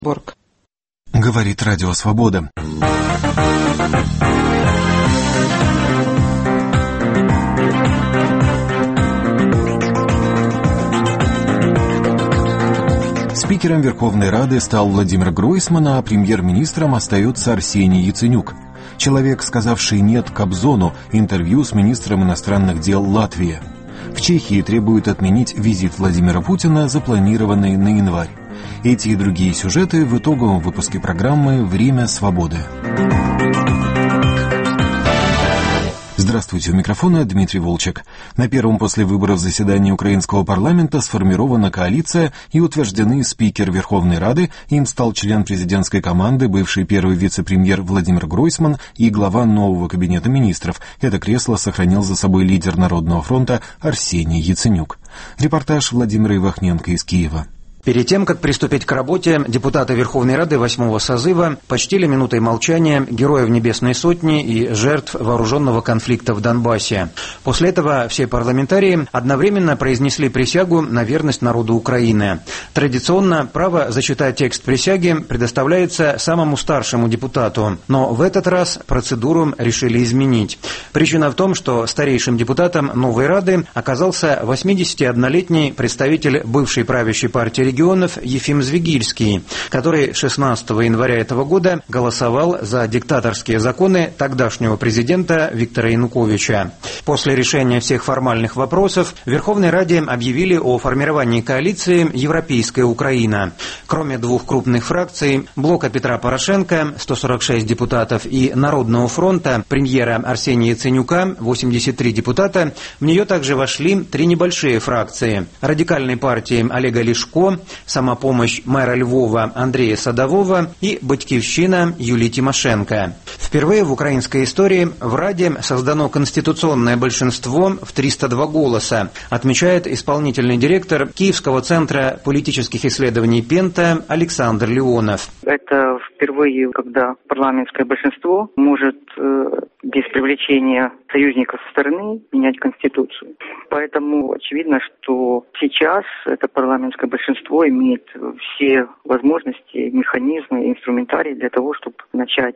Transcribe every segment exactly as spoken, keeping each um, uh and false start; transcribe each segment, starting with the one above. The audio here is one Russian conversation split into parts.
Борг. Говорит Радио Свобода. Спикером Верховной Рады стал Владимир Гройсман, а премьер-министром остается Арсений Яценюк. Человек, сказавший «нет» Кобзону, интервью с министром иностранных дел Латвии. В Чехии требуют отменить визит Владимира Путина, запланированный на январь. Эти и другие сюжеты в итоговом выпуске программы «Время свободы». Здравствуйте, у микрофона Дмитрий Волчек. На первом после выборов заседании украинского парламента сформирована коалиция и утверждены спикер Верховной Рады, им стал член президентской команды, бывший первый вице-премьер Владимир Гройсман и глава нового кабинета министров. Это кресло сохранил за собой лидер Народного фронта Арсений Яценюк. Репортаж Владимира Ивахненко из Киева. Перед тем, как приступить к работе, депутаты Верховной Рады восьмого созыва почтили минутой молчания героев Небесной Сотни и жертв вооруженного конфликта в Донбассе. После этого все парламентарии одновременно произнесли присягу на верность народу Украины. Традиционно право зачитать текст присяги предоставляется самому старшему депутату, но в этот раз процедуру решили изменить. Причина в том, что старейшим депутатом новой Рады оказался восьмидесятиоднолетний представитель бывшей правящей партии регионов Ефим Звигильский, который шестнадцатого января этого года голосовал за диктаторские законы тогдашнего президента Виктора Януковича. После решения всех формальных вопросов в Верховной Раде объявили о формировании коалиции «Европейская Украина». Кроме двух крупных фракций – Блока Петра Порошенко, сто сорок шесть депутатов, и Народного фронта, премьера Арсения Яценюка, восемьдесят три депутата, в нее также вошли три небольшие фракции – Радикальной партии Олега Ляшко, Самопомощь мэра Львова Андрея Садового и Батькивщина Юлии Тимошенко. Впервые в украинской истории в Раде создано конституционное большинство в триста два голоса, отмечает исполнительный директор Киевского центра политических исследований Пента Александр Леонов. Это впервые, когда парламентское большинство может э, без привлечения союзников со стороны менять Конституцию. Поэтому очевидно, что сейчас это парламентское большинство имеет все возможности, механизмы, инструментарий для того, чтобы начать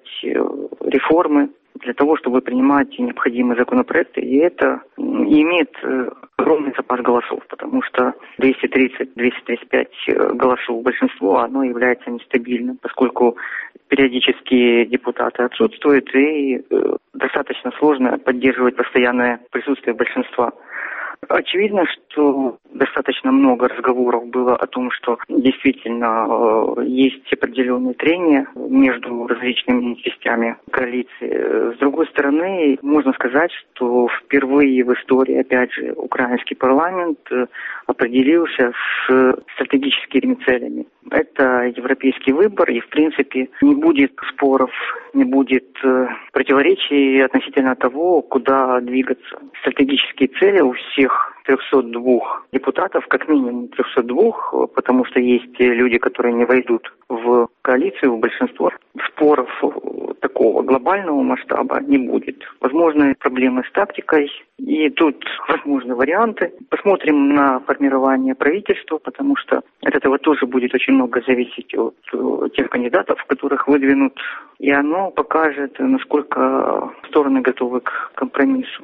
реформы, для того, чтобы принимать необходимые законопроекты. И это имеет огромный запас голосов, потому что двести тридцать - двести тридцать пять голосов большинство, оно является нестабильным, поскольку периодически депутаты отсутствуют, и достаточно сложно поддерживать постоянное присутствие большинства. Очевидно, что достаточно много разговоров было о том, что действительно э, есть определенные трения между различными частями коалиции. С другой стороны, можно сказать, что впервые в истории, опять же, украинский парламент э, определился с стратегическими целями. Это европейский выбор, и в принципе не будет споров, не будет э, противоречий относительно того, куда двигаться. Стратегические цели у всех трехсот двух депутатов, как минимум трехсот двух, потому что есть люди, которые не войдут в коалицию, в большинство. Споров такого глобального масштаба не будет. Возможны проблемы с тактикой, и тут возможны варианты. Посмотрим на формирование правительства, потому что от этого тоже будет очень много зависеть от тех кандидатов, которых выдвинут, и оно покажет, насколько стороны готовы к компромиссу.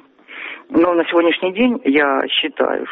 Но на сегодняшний день я считаю,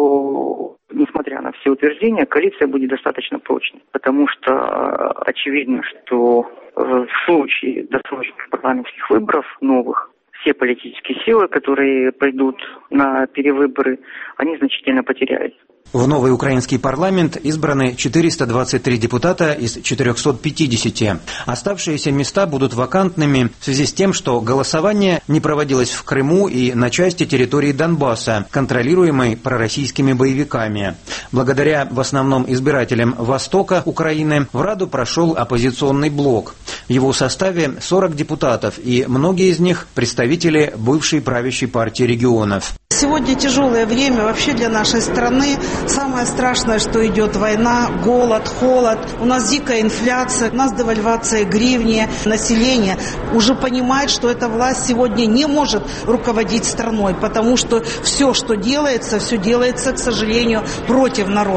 что, несмотря на все утверждения, коалиция будет достаточно прочной, потому что очевидно, что в случае досрочных парламентских выборов новых, все политические силы, которые пойдут на перевыборы, они значительно потеряются. В новый украинский парламент избраны четыреста двадцать три депутата из четырехсот пятидесяти. Оставшиеся места будут вакантными в связи с тем, что голосование не проводилось в Крыму и на части территории Донбасса, контролируемой пророссийскими боевиками. Благодаря в основном избирателям Востока Украины в Раду прошел оппозиционный блок. В его составе сорок депутатов, и многие из них представители бывшей правящей партии регионов. Сегодня тяжелое время вообще для нашей страны. Самое страшное, что идет война, голод, холод. У нас дикая инфляция, у нас девальвация гривни. Население уже понимает, что эта власть сегодня не может руководить страной, потому что все, что делается, все делается, к сожалению, против народа.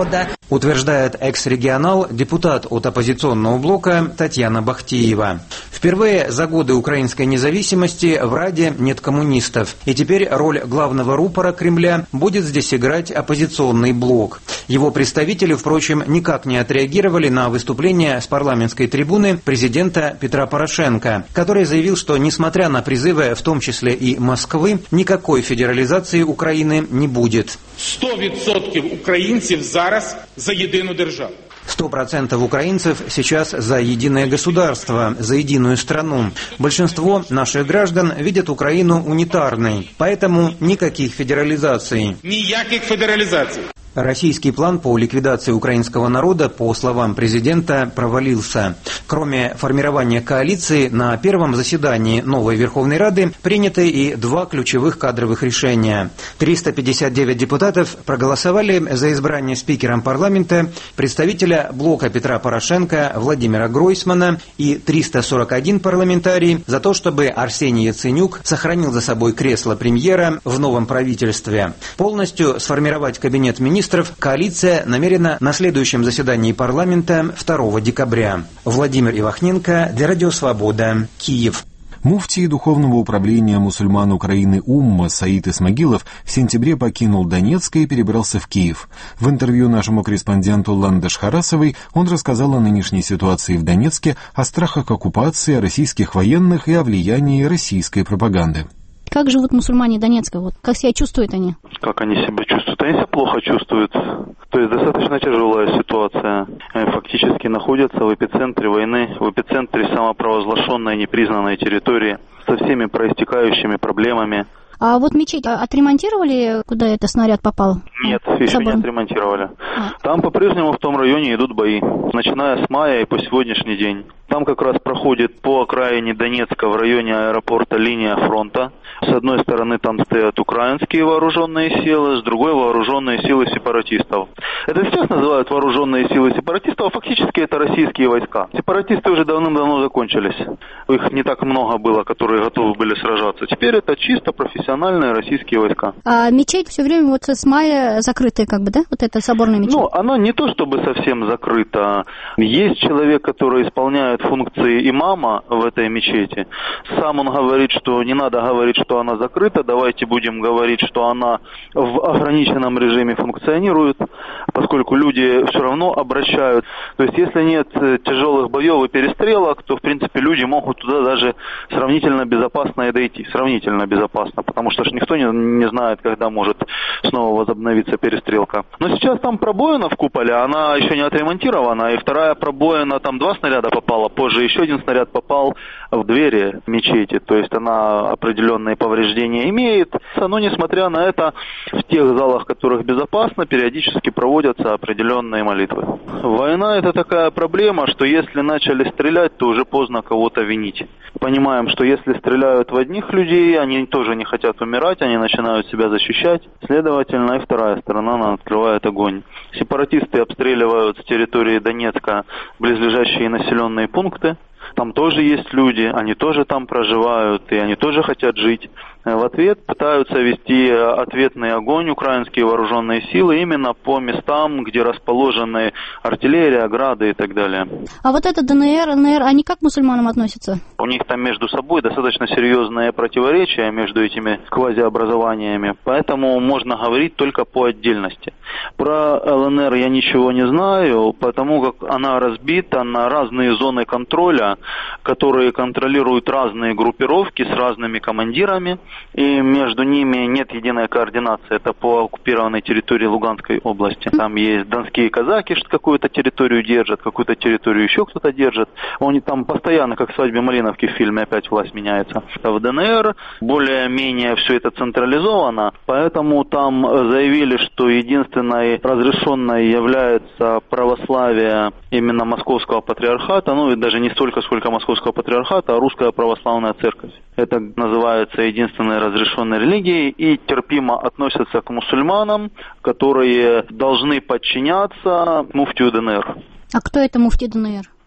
утверждает экс-регионал, депутат от оппозиционного блока Татьяна Бахтиева. Впервые за годы украинской независимости в Раде нет коммунистов, и теперь роль главного рупора Кремля будет здесь играть оппозиционный блок. Его представители, впрочем, никак не отреагировали на выступление с парламентской трибуны президента Петра Порошенко, который заявил, что, несмотря на призывы, в том числе и Москвы, никакой федерализации Украины не будет. сто відсотків українців зараз за єдину державу. Сто процентов украинцев сейчас за единое государство, за единую страну. Большинство наших граждан видят Украину унитарной, поэтому никаких федерализаций. Ніяких федерализаций. Российский план по ликвидации украинского народа, по словам президента, провалился. Кроме формирования коалиции, на первом заседании новой Верховной Рады приняты и два ключевых кадровых решения. триста пятьдесят девять депутатов проголосовали за избрание спикером парламента представителя блока Петра Порошенко Владимира Гройсмана и триста сорок один парламентарий за то, чтобы Арсений Яценюк сохранил за собой кресло премьера в новом правительстве. Полностью сформировать кабинет министров коалиция намерена на следующем заседании парламента второго декабря. Владимир Ивахненко для Радио Свобода, Киев. Муфтий Духовного управления мусульман Украины Умма Саид Исмагилов в сентябре покинул Донецк и перебрался в Киев. В интервью нашему корреспонденту Ландыш Харасовой он рассказал о нынешней ситуации в Донецке, о страхах оккупации, о российских военных и о влиянии российской пропаганды. Как живут мусульмане Донецка? Вот, как себя чувствуют они? Как они себя чувствуют? Они себя плохо чувствуют. То есть достаточно тяжелая ситуация. Они фактически находятся в эпицентре войны, в эпицентре самопровозглашенной непризнанной территории со всеми проистекающими проблемами. А вот мечеть отремонтировали, куда этот снаряд попал? Нет, еще Собор. не отремонтировали. А. Там по-прежнему в том районе идут бои, начиная с мая и по сегодняшний день. Там как раз проходит по окраине Донецка в районе аэропорта линия фронта. С одной стороны там стоят украинские вооруженные силы, с другой вооруженные силы сепаратистов. Это сейчас называют вооруженные силы сепаратистов, а фактически это российские войска. Сепаратисты уже давным-давно закончились. Их не так много было, которые готовы были сражаться. Теперь это чисто профессиональные российские войска. А мечеть все время вот с мая закрытая, как бы, да? Вот эта соборная мечеть? Ну, она не то чтобы совсем закрыта. Есть человек, который исполняет функции имама в этой мечети. Сам он говорит, что не надо говорить, что она закрыта, давайте будем говорить, что она в ограниченном режиме функционирует, поскольку люди все равно обращают. То есть, если нет тяжелых боев и перестрелок, то, в принципе, люди могут туда даже сравнительно безопасно и дойти. Сравнительно безопасно, потому что ж никто не, не знает, когда может снова возобновиться перестрелка. Но сейчас там пробоина в куполе, она еще не отремонтирована, и вторая пробоина, там два снаряда попало, позже еще один снаряд попал в двери мечети, то есть она определенные повреждения имеет. Но, несмотря на это, в тех залах, в которых безопасно, периодически проводятся определенные молитвы. Война — это такая проблема, что если начали стрелять, то уже поздно кого-то винить. Понимаем, что если стреляют в одних людей, они тоже не хотят умирать, они начинают себя защищать. Следовательно, и вторая сторона открывает огонь. Сепаратисты обстреливают с территории Донецка близлежащие населенные пункты. Там тоже есть люди, они тоже там проживают, и они тоже хотят жить. В ответ пытаются вести ответный огонь украинские вооруженные силы именно по местам, где расположены артиллерия, ограды и так далее. А вот это ДНР, ЛНР, они как к мусульманам относятся? У них там между собой достаточно серьезные противоречия между этими квазиобразованиями, поэтому можно говорить только по отдельности. Про ЛНР я ничего не знаю, потому как она разбита на разные зоны контроля, которые контролируют разные группировки с разными командирами, и между ними нет единой координации. Это по оккупированной территории Луганской области. Там есть донские казаки, что какую-то территорию держат, какую-то территорию еще кто-то держит. Они там постоянно, как в «Свадьбе Малиновки» в фильме, опять власть меняется. В ДНР более-менее все это централизовано, поэтому там заявили, что единственной разрешенной является православие именно Московского патриархата, ну и даже не столько, сколько Московского патриархата, а Русская православная церковь. Это называется единственной разрешенной религией и терпимо относятся к мусульманам, которые должны подчиняться муфтию ДНР. А кто это муфтий ДНР?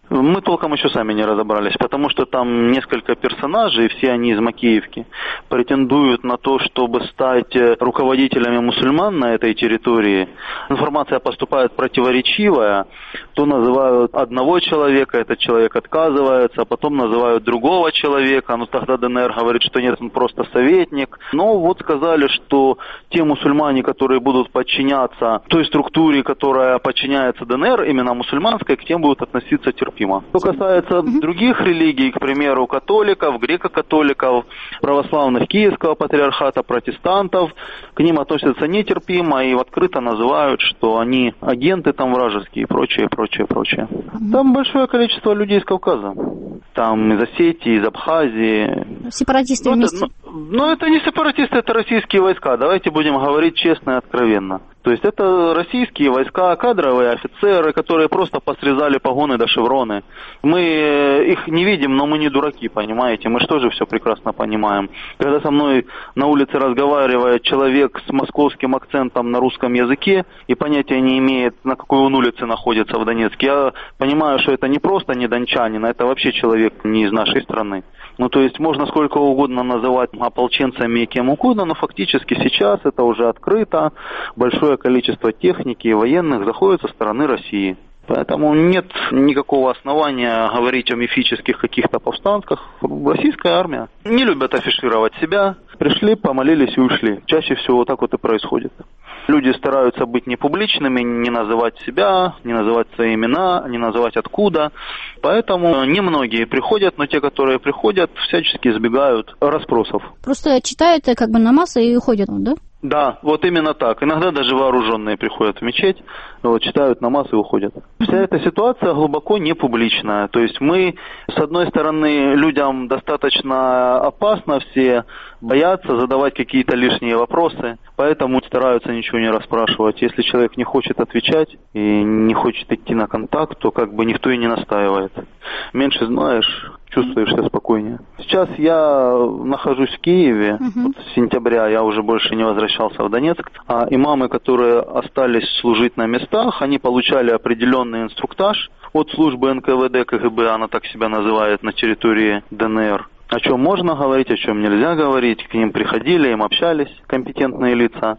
Мы толком еще сами не разобрались, потому что там несколько персонажей, все они из Макеевки, претендуют на то, чтобы стать руководителями мусульман на этой территории. Информация поступает противоречивая. То называют одного человека, этот человек отказывается, а потом называют другого человека. Ну тогда ДНР говорит, что нет, он просто советник. Но вот сказали, что те мусульмане, которые будут подчиняться той структуре, которая подчиняется ДНР, именно мусульманской, к тем будут относиться терпимо. Что касается других религий, к примеру, католиков, греко-католиков, православных Киевского патриархата, протестантов, к ним относятся нетерпимо и открыто называют, что они агенты там вражеские и прочее, прочее, прочее. Там большое количество людей из Кавказа. Там из Осетии, из Абхазии. Сепаратисты ну, вместе? Это, ну, ну, это не сепаратисты, это российские войска. Давайте будем говорить честно и откровенно. То есть это российские войска, кадровые офицеры, которые просто посрезали погоны до шевроны. Мы их не видим, но мы не дураки, понимаете? Мы же тоже все прекрасно понимаем. Когда со мной на улице разговаривает человек с московским акцентом на русском языке и понятия не имеет, на какой он улице находится в Донецке, я понимаю, что это не просто не дончанин, а это вообще человек не из нашей страны. Ну, то есть можно сколько угодно называть ополченцами и кем угодно, но фактически сейчас это уже открыто. Большое количество техники и военных заходит со стороны России. Поэтому нет никакого основания говорить о мифических каких-то повстанцах. Российская армия. Не любят афишировать себя. Пришли, помолились и ушли. Чаще всего вот так вот и происходит. Люди стараются быть непубличными, не называть себя, не называть свои имена, не называть откуда. Поэтому немногие приходят, но те, которые приходят, всячески избегают расспросов. Просто читают как бы намаз и уходят, да? Да, вот именно так. Иногда даже вооруженные приходят в мечеть, вот, читают намаз и уходят. Вся эта ситуация глубоко не публичная. То есть мы, с одной стороны, людям достаточно опасно, все боятся задавать какие-то лишние вопросы, поэтому стараются ничего не расспрашивать. Если человек не хочет отвечать и не хочет идти на контакт, то как бы никто и не настаивает. Меньше знаешь, чувствуешь себя спокойнее. Сейчас я нахожусь в Киеве. Uh-huh. Вот с сентября я уже больше не возвращался в Донецк. А имамы, которые остались служить на местах, они получали определенный инструктаж от службы эн ка вэ дэ, ка гэ бэ, она так себя называет, на территории ДНР. О чем можно говорить, о чем нельзя говорить. К ним приходили, им общались компетентные лица.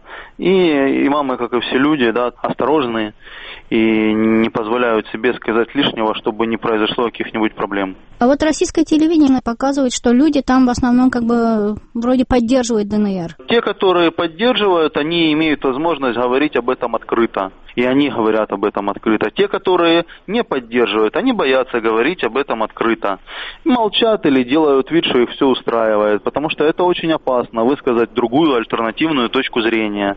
И имамы, как и все люди, да, осторожные и не позволяют себе сказать лишнего, чтобы не произошло каких-нибудь проблем. А вот российское телевидение показывает, что люди там в основном как бы вроде поддерживают ДНР. Те, которые поддерживают, они имеют возможность говорить об этом открыто. И они говорят об этом открыто. Те, которые не поддерживают, они боятся говорить об этом открыто. Молчат или делают вид, что их все устраивает, потому что это очень опасно, высказать другую альтернативную точку зрения.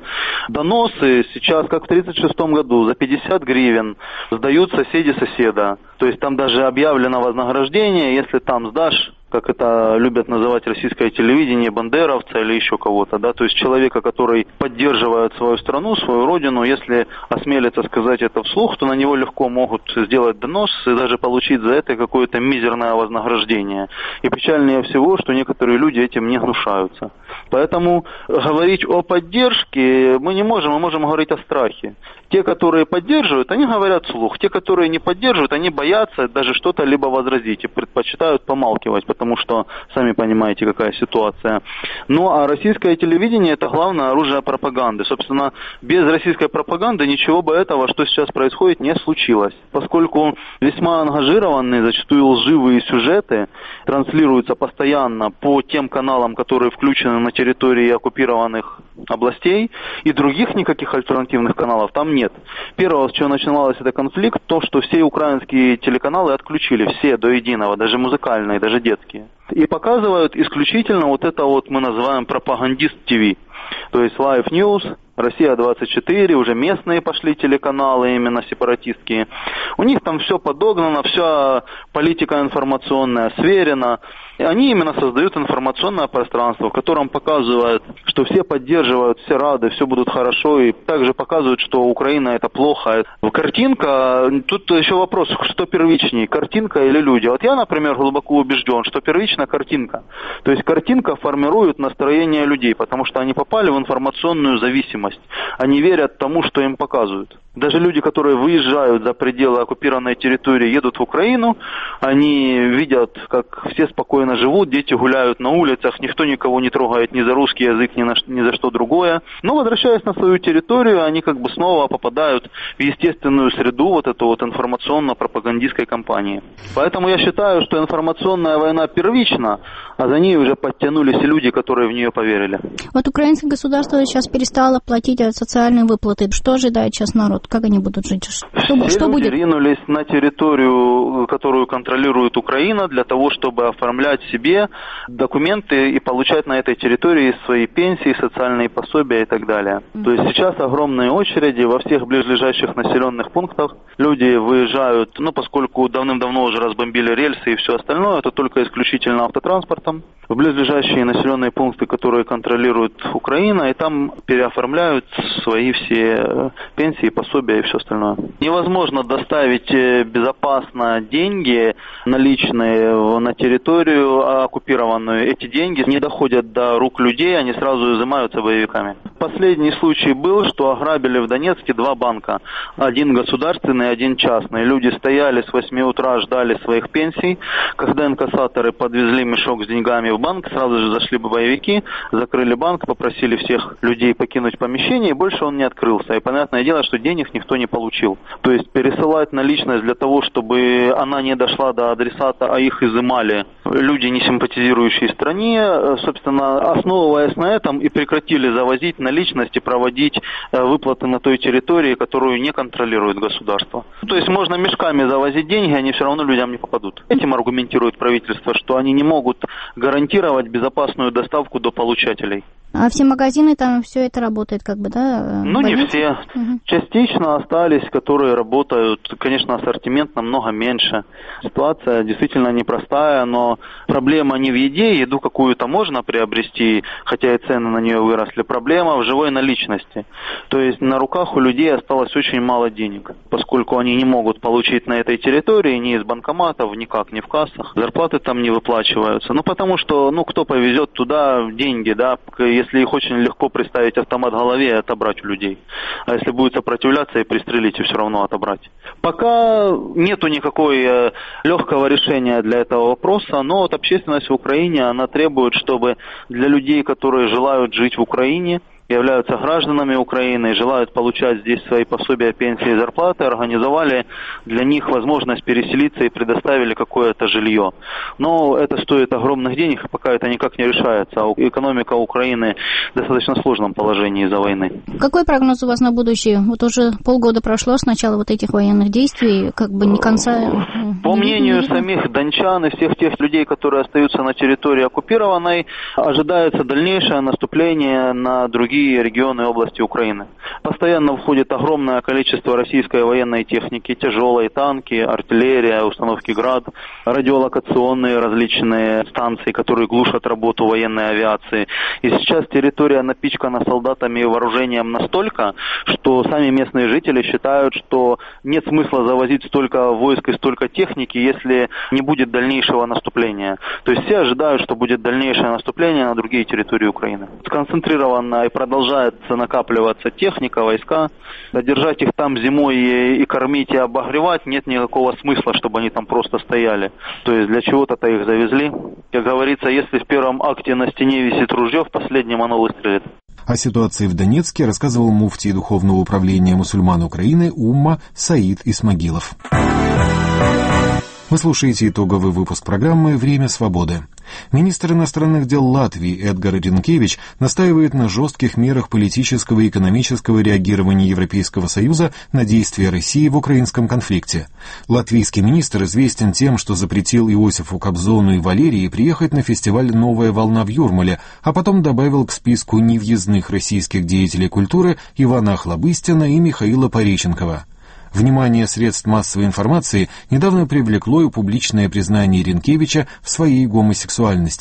Доносы сейчас, как в тридцать шестом году, за пятьдесят гривен сдают соседи соседа. То есть там даже объявлено вознаграждение, если там сдашь, как это любят называть российское телевидение, бандеровца или еще кого-то, да, то есть человека, который поддерживает свою страну, свою родину, если осмелится сказать это вслух, то на него легко могут сделать донос и даже получить за это какое-то мизерное вознаграждение. И печальнее всего, что некоторые люди этим не гнушаются. Поэтому говорить о поддержке мы не можем, мы можем говорить о страхе. Те, которые поддерживают, они говорят вслух. Те, которые не поддерживают, они боятся даже что-то либо возразить и предпочитают помалкивать, потому что, сами понимаете, какая ситуация. Ну, а российское телевидение – это главное оружие пропаганды. Собственно, без российской пропаганды ничего бы этого, что сейчас происходит, не случилось. Поскольку весьма ангажированные, зачастую лживые сюжеты транслируются постоянно по тем каналам, которые включены на территории оккупированных областей, и других никаких альтернативных каналов там нет. Первое, с чего начиналось этот конфликт, то, что все украинские телеканалы отключили, все до единого, даже музыкальные, даже детские. И показывают исключительно вот это вот мы называем пропагандист ТВ. То есть Live News, Россия двадцать четыре, уже местные пошли телеканалы, именно сепаратистские. У них там все подогнано, вся политика информационная сверена. И они именно создают информационное пространство, в котором показывают, что все поддерживают, все рады, все будут хорошо. И также показывают, что Украина это плохо. Картинка, тут еще вопрос, что первичнее, картинка или люди. Вот я, например, глубоко убежден, что первичнее первична картинка. То есть картинка формирует настроение людей, потому что они попали в информационную зависимость. Они верят тому, что им показывают. Даже люди, которые выезжают за пределы оккупированной территории, едут в Украину, они видят, как все спокойно живут, дети гуляют на улицах, никто никого не трогает ни за русский язык, ни, на, ни за что другое. Но, возвращаясь на свою территорию, они как бы снова попадают в естественную среду вот этой вот информационно-пропагандистской кампании. Поэтому я считаю, что информационная война первична, а за ней уже подтянулись и люди, которые в нее поверили. Вот украинское государство сейчас перестало платить социальные выплаты. Что ожидает сейчас народ? Как они будут жить? Что, Все что люди будет? ринулись на территорию, которую контролирует Украина, для того, чтобы оформлять себе документы и получать на этой территории свои пенсии, социальные пособия и так далее. Mm-hmm. То есть сейчас огромные очереди во всех близлежащих населенных пунктах. Люди выезжают, ну, поскольку давным-давно уже разбомбили рельсы и все остальное, это только исключительно автотранспортом, в близлежащие населенные пункты, которые контролирует Украина, и там переоформляют свои все пенсии, пособия и все остальное. Невозможно доставить безопасно деньги наличные на территорию оккупированную. Эти деньги не доходят до рук людей, они сразу изымаются боевиками. Последний случай был, что ограбили в Донецке два банка. Один государственный, один частный. Люди стояли с восьми утра, ждали своих пенсий. Когда инкассаторы подвезли мешок с деньгами в банк, сразу же зашли боевики, закрыли банк, попросили всех людей покинуть помещение, и больше он не открылся. И понятное дело, что денег никто не получил. То есть пересылать наличность для того, чтобы она не дошла до адресата, а их изымали люди, не симпатизирующие стране, собственно, основываясь на этом, и прекратили завозить наличность и проводить выплаты на той территории, которую не контролирует государство. То есть можно мешками завозить деньги, они все равно людям не попадут. Этим аргументирует правительство, что они не могут гарантировать безопасную доставку до получателей. А все магазины, там все это работает, как бы, да? Ну, больницы? Не все. Угу. Частично остались, которые работают. Конечно, ассортимент намного меньше. Ситуация действительно непростая, но проблема не в еде. Еду какую-то можно приобрести, хотя и цены на нее выросли. Проблема в живой наличности. То есть на руках у людей осталось очень мало денег, поскольку они не могут получить на этой территории ни из банкоматов, никак, ни в кассах. Зарплаты там не выплачиваются. Ну, потому что, ну, кто повезет туда деньги, да, если их очень легко приставить автомат в голове и отобрать у людей. А если будет сопротивляться и пристрелить, и все равно отобрать. Пока нету никакой э, легкого решения для этого вопроса, но вот общественность в Украине, она требует, чтобы для людей, которые желают жить в Украине, являются гражданами Украины, желают получать здесь свои пособия, пенсии и зарплаты, организовали для них возможность переселиться и предоставили какое-то жилье. Но это стоит огромных денег, и пока это никак не решается. А экономика Украины в достаточно сложном положении из-за войны. Какой прогноз у вас на будущее? Вот уже полгода прошло с начала вот этих военных действий, как бы не конца... По мнению самих дончан и всех тех людей, которые остаются на территории оккупированной, ожидается дальнейшее наступление на другие регионы и области Украины. Постоянно входит огромное количество российской военной техники, тяжелые танки, артиллерия, установки «Град», радиолокационные различные станции, которые глушат работу военной авиации. И сейчас территория напичкана солдатами и вооружением настолько, что сами местные жители считают, что нет смысла завозить столько войск и столько техники, если не будет дальнейшего наступления. То есть все ожидают, что будет дальнейшее наступление на другие территории Украины. Сконцентрированно и продолжается накапливаться техника, войска. Держать их там зимой и, и кормить, и обогревать нет никакого смысла, чтобы они там просто стояли. То есть для чего-то-то их завезли. Как говорится, если в первом акте на стене висит ружье, в последнем оно выстрелит. О ситуации в Донецке рассказывал муфтий Духовного управления мусульман Украины Умма Саид Исмагилов. Вы слушаете итоговый выпуск программы «Время свободы». Министр иностранных дел Латвии Эдгар Ринкевич настаивает на жестких мерах политического и экономического реагирования Европейского Союза на действия России в украинском конфликте. Латвийский министр известен тем, что запретил Иосифу Кобзону и Валерии приехать на фестиваль «Новая волна» в Юрмале, а потом добавил к списку невъездных российских деятелей культуры Ивана Охлобыстина и Михаила Пореченкова. Внимание средств массовой информации недавно привлекло и публичное признание Ринкевича в своей гомосексуальности.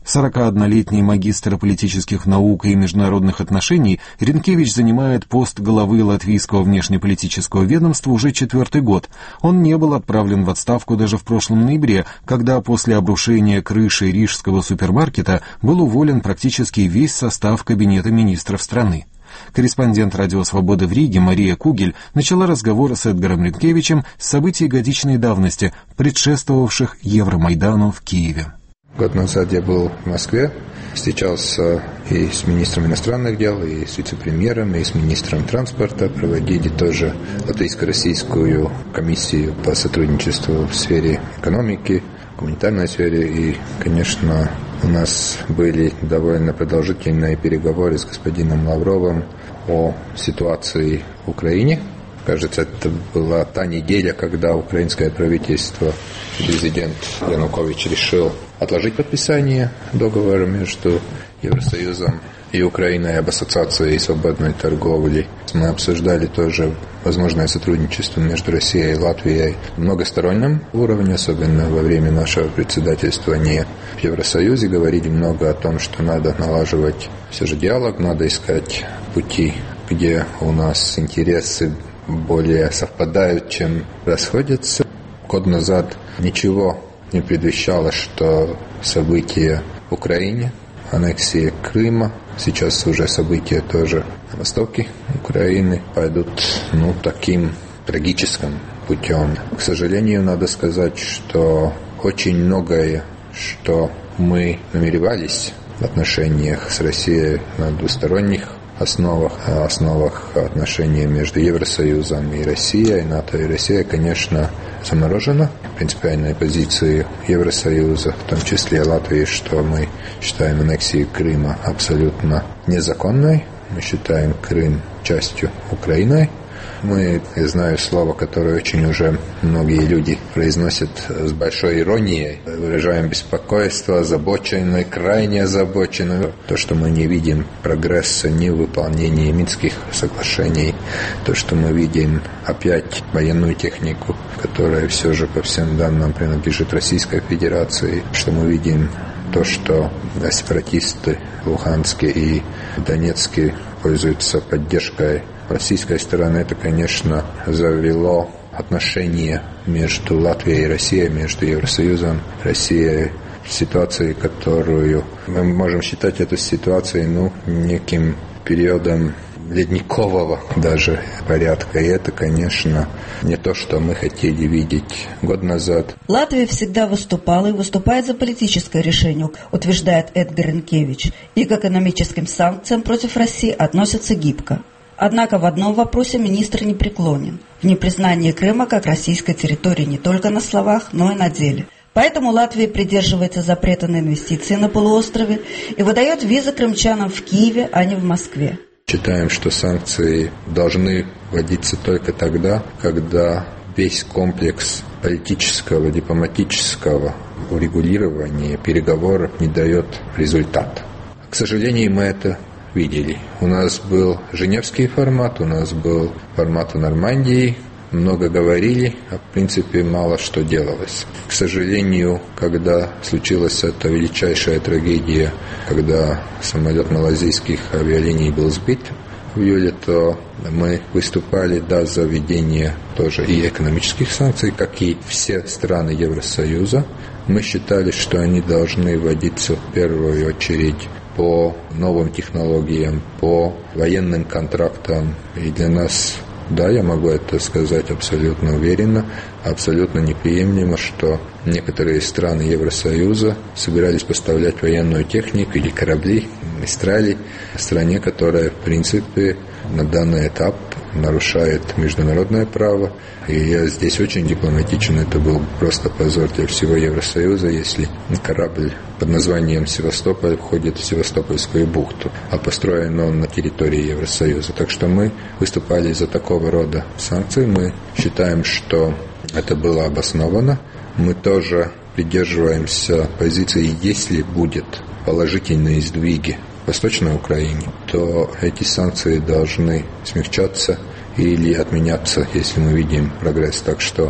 сорокаоднолетний магистр политических наук и международных отношений, Ренкевич занимает пост главы латвийского внешнеполитического ведомства уже четвертый год. Он не был отправлен в отставку даже в прошлом ноябре, когда после обрушения крыши рижского супермаркета был уволен практически весь состав кабинета министров страны. Корреспондент «Радио Свободы» в Риге Мария Кугель начала разговор с Эдгаром Ренкевичем с событий годичной давности, предшествовавших Евромайдану в Киеве. Год назад я был в Москве, встречался и с министром иностранных дел, и с вице-премьером, и с министром транспорта. Проводили тоже латвийско-российскую комиссию по сотрудничеству в сфере экономики, гуманитарной сфере. И, конечно, у нас были довольно продолжительные переговоры с господином Лавровым о ситуации в Украине. Кажется, это была та неделя, когда украинское правительство, президент Янукович решил отложить подписание договора между Евросоюзом и Украиной об ассоциации и свободной торговли. Мы обсуждали тоже возможное сотрудничество между Россией и Латвией на многостороннем уровне, особенно во время нашего председательствования в Евросоюзе. Говорили много о том, что надо налаживать все же диалог, надо искать пути, где у нас интересы более совпадают, чем расходятся. Год назад ничего не предвещало, что события в Украине, аннексия Крыма, сейчас уже события тоже на востоке Украины пойдут ну, таким трагическим путем. К сожалению, надо сказать, что очень многое, что мы намеревались в отношениях с Россией на двусторонних основах, основах отношений между Евросоюзом и Россией, НАТО и Россией, конечно, заморожена. Принципиальные позиции Евросоюза, в том числе Латвии, что мы считаем аннексию Крыма абсолютно незаконной. Мы считаем Крым частью Украины. Мы, я знаю слово, которое очень уже многие люди произносят с большой иронией. Выражаем беспокойство, озабоченные, крайне озабоченные. То, что мы не видим прогресса ни в выполнении Минских соглашений, то, что мы видим опять военную технику, которая все же по всем данным принадлежит Российской Федерации, что мы видим то, что сепаратисты в Луганске и Донецке пользуются поддержкой российской стороны, это, конечно, завело отношения между Латвией и Россией, между Евросоюзом и Россией в ситуации, которую мы можем считать эту ситуацией, ну, неким периодом ледникового даже порядка. И это, конечно, не то, что мы хотели видеть год назад. Латвия всегда выступала и выступает за политическое решение, утверждает Эдгар Ренкевич, и к экономическим санкциям против России относятся гибко. Однако в одном вопросе министр не преклонен – в непризнании Крыма как российской территории не только на словах, но и на деле. Поэтому Латвия придерживается запрета на инвестиции на полуострове и выдает визы крымчанам в Киеве, а не в Москве. Считаем, что санкции должны вводиться только тогда, когда весь комплекс политического, дипломатического урегулирования, переговоров не дает результата. К сожалению, мы это видели. У нас был Женевский формат, у нас был формат в Нормандии. Много говорили, а в принципе мало что делалось. К сожалению, когда случилась эта величайшая трагедия, когда самолет малайзийских авиалиний был сбит в июле, то мы выступали да, за введение тоже и экономических санкций, как и все страны Евросоюза. Мы считали, что они должны вводиться в первую очередь по новым технологиям, по военным контрактам. И для нас, да, я могу это сказать абсолютно уверенно, абсолютно неприемлемо, что некоторые страны Евросоюза собирались поставлять военную технику или корабли Мистрали стране, которая, в принципе, на данный этап нарушает международное право. И я здесь очень дипломатичен. Это был просто позор для всего Евросоюза, если корабль под названием «Севастополь» входит в Севастопольскую бухту, а построен он на территории Евросоюза. Так что мы выступали за такого рода санкции. Мы считаем, что это было обосновано. Мы тоже придерживаемся позиции, если будет положительные сдвиги в Восточной Украине, то эти санкции должны смягчаться или отменяться, если мы видим прогресс. Так что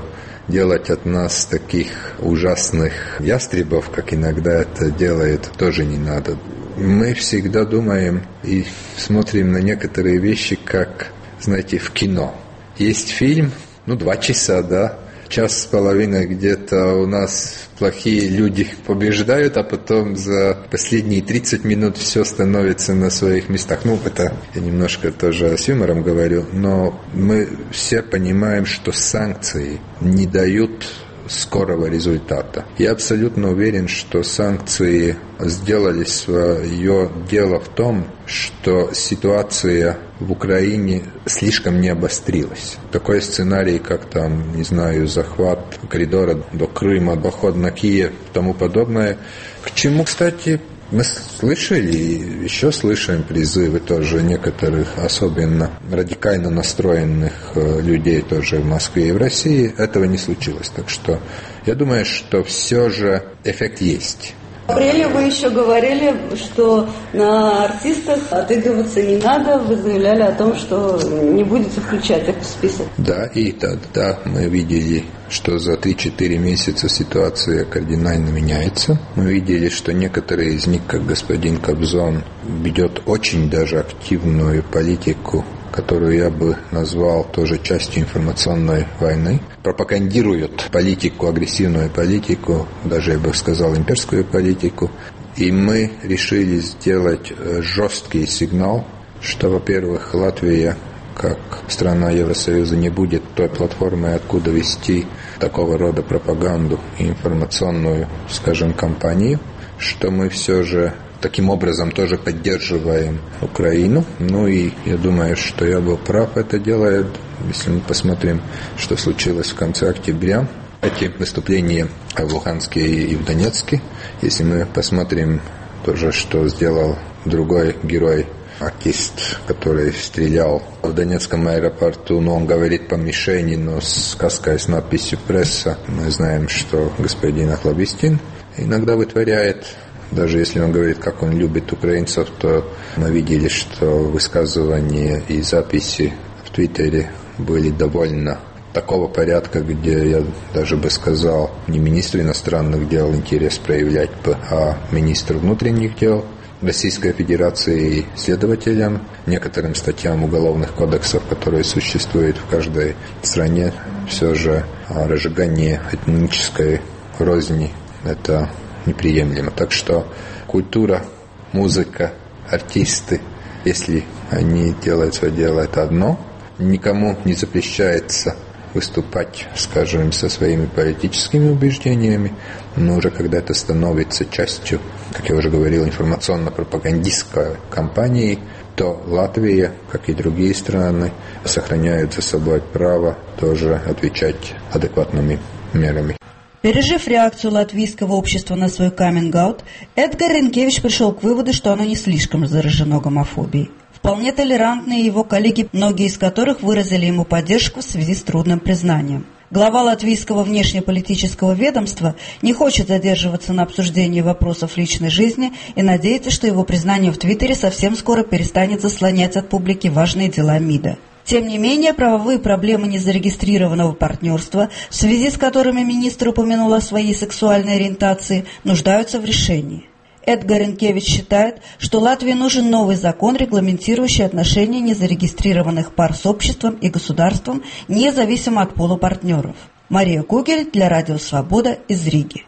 делать от нас таких ужасных ястребов, как иногда это делает, тоже не надо. Мы всегда думаем и смотрим на некоторые вещи, как, знаете, в кино. Есть фильм, ну, два часа, да, час с половиной где-то у нас плохие люди побеждают, а потом за последние тридцать минут все становится на своих местах. Ну, это я немножко тоже с юмором говорю, но мы все понимаем, что санкции не дают скорого результата. Я абсолютно уверен, что санкции сделали свое дело в том, что ситуация в Украине слишком не обострилась. Такой сценарий, как там, не знаю, захват коридора до Крыма, поход на Киев и тому подобное, к чему, кстати, мы слышали и еще слышим призывы тоже некоторых особенно радикально настроенных людей тоже в Москве и в России. Этого не случилось. Так что я думаю, что все же эффект есть. В апреле вы еще говорили, что на артистах отыгрываться не надо. Вы заявляли о том, что не будете включать их в список. Да, и тогда мы видели, что за три-четыре месяца ситуация кардинально меняется. Мы видели, что некоторые из них, как господин Кобзон, ведет очень даже активную политику, которую я бы назвал тоже частью информационной войны, пропагандируют политику, агрессивную политику, даже я бы сказал имперскую политику. И мы решили сделать жесткий сигнал, что, во-первых, Латвия, как страна Евросоюза, не будет той платформой, откуда вести такого рода пропаганду и информационную, скажем, кампанию, что мы все же таким образом тоже поддерживаем Украину. Ну и я думаю, что я был прав это делает. Если мы посмотрим, что случилось в конце октября, эти выступления в Луганске и в Донецке, если мы посмотрим тоже, что сделал другой герой, артист, который стрелял в Донецком аэропорту, но он говорит по мишени, но с каской с надписью «Пресса». Мы знаем, что господин Охлобыстин иногда вытворяет. Даже если он говорит, как он любит украинцев, то мы видели, что высказывания и записи в Твиттере были довольно такого порядка, где я даже бы сказал, не министр иностранных дел интерес проявлять бы, а министр внутренних дел Российской Федерации и следователям, некоторым статьям уголовных кодексов, которые существуют в каждой стране, все же разжигание этнической розни – это неприемлемо. Так что культура, музыка, артисты, если они делают свое дело, это одно. Никому не запрещается выступать, скажем, со своими политическими убеждениями, но уже когда это становится частью, как я уже говорил, информационно-пропагандистской кампании, то Латвия, как и другие страны, сохраняют за собой право тоже отвечать адекватными мерами. Пережив реакцию латвийского общества на свой каминг-аут, Эдгар Ринкевич пришел к выводу, что оно не слишком заражено гомофобией. Вполне толерантные его коллеги, многие из которых выразили ему поддержку в связи с трудным признанием. Глава латвийского внешнеполитического ведомства не хочет задерживаться на обсуждении вопросов личной жизни и надеется, что его признание в Твиттере совсем скоро перестанет заслонять от публики важные дела МИДа. Тем не менее, правовые проблемы незарегистрированного партнерства, в связи с которыми министр упомянул о своей сексуальной ориентации, нуждаются в решении. Эдгар Ринкевич считает, что Латвии нужен новый закон, регламентирующий отношения незарегистрированных пар с обществом и государством, независимо от пола партнеров. Мария Кугель для Радио Свобода из Риги.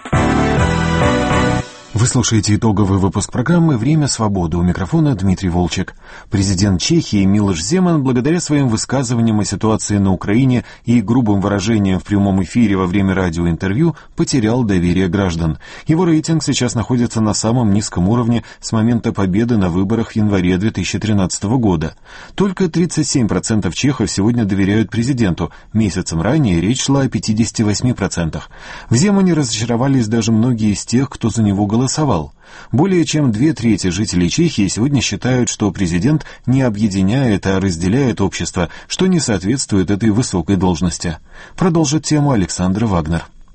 Вы слушаете итоговый выпуск программы «Время свободы». У микрофона Дмитрий Волчек. Президент Чехии Милош Земан, благодаря своим высказываниям о ситуации на Украине и грубым выражениям в прямом эфире во время радиоинтервью, потерял доверие граждан. Его рейтинг сейчас находится на самом низком уровне с момента победы на выборах в январе две тысячи тринадцатого года. Только тридцать семь процентов чехов сегодня доверяют президенту. Месяцем ранее речь шла о пятидесяти восьми процентах. В Земане разочаровались даже многие из тех, кто за него голосовал. Голосовал. Более чем две трети жителей Чехии сегодня считают, что президент не объединяет, а разделяет общество, что не соответствует этой высокой должности. Продолжит тему Александр Вагнер.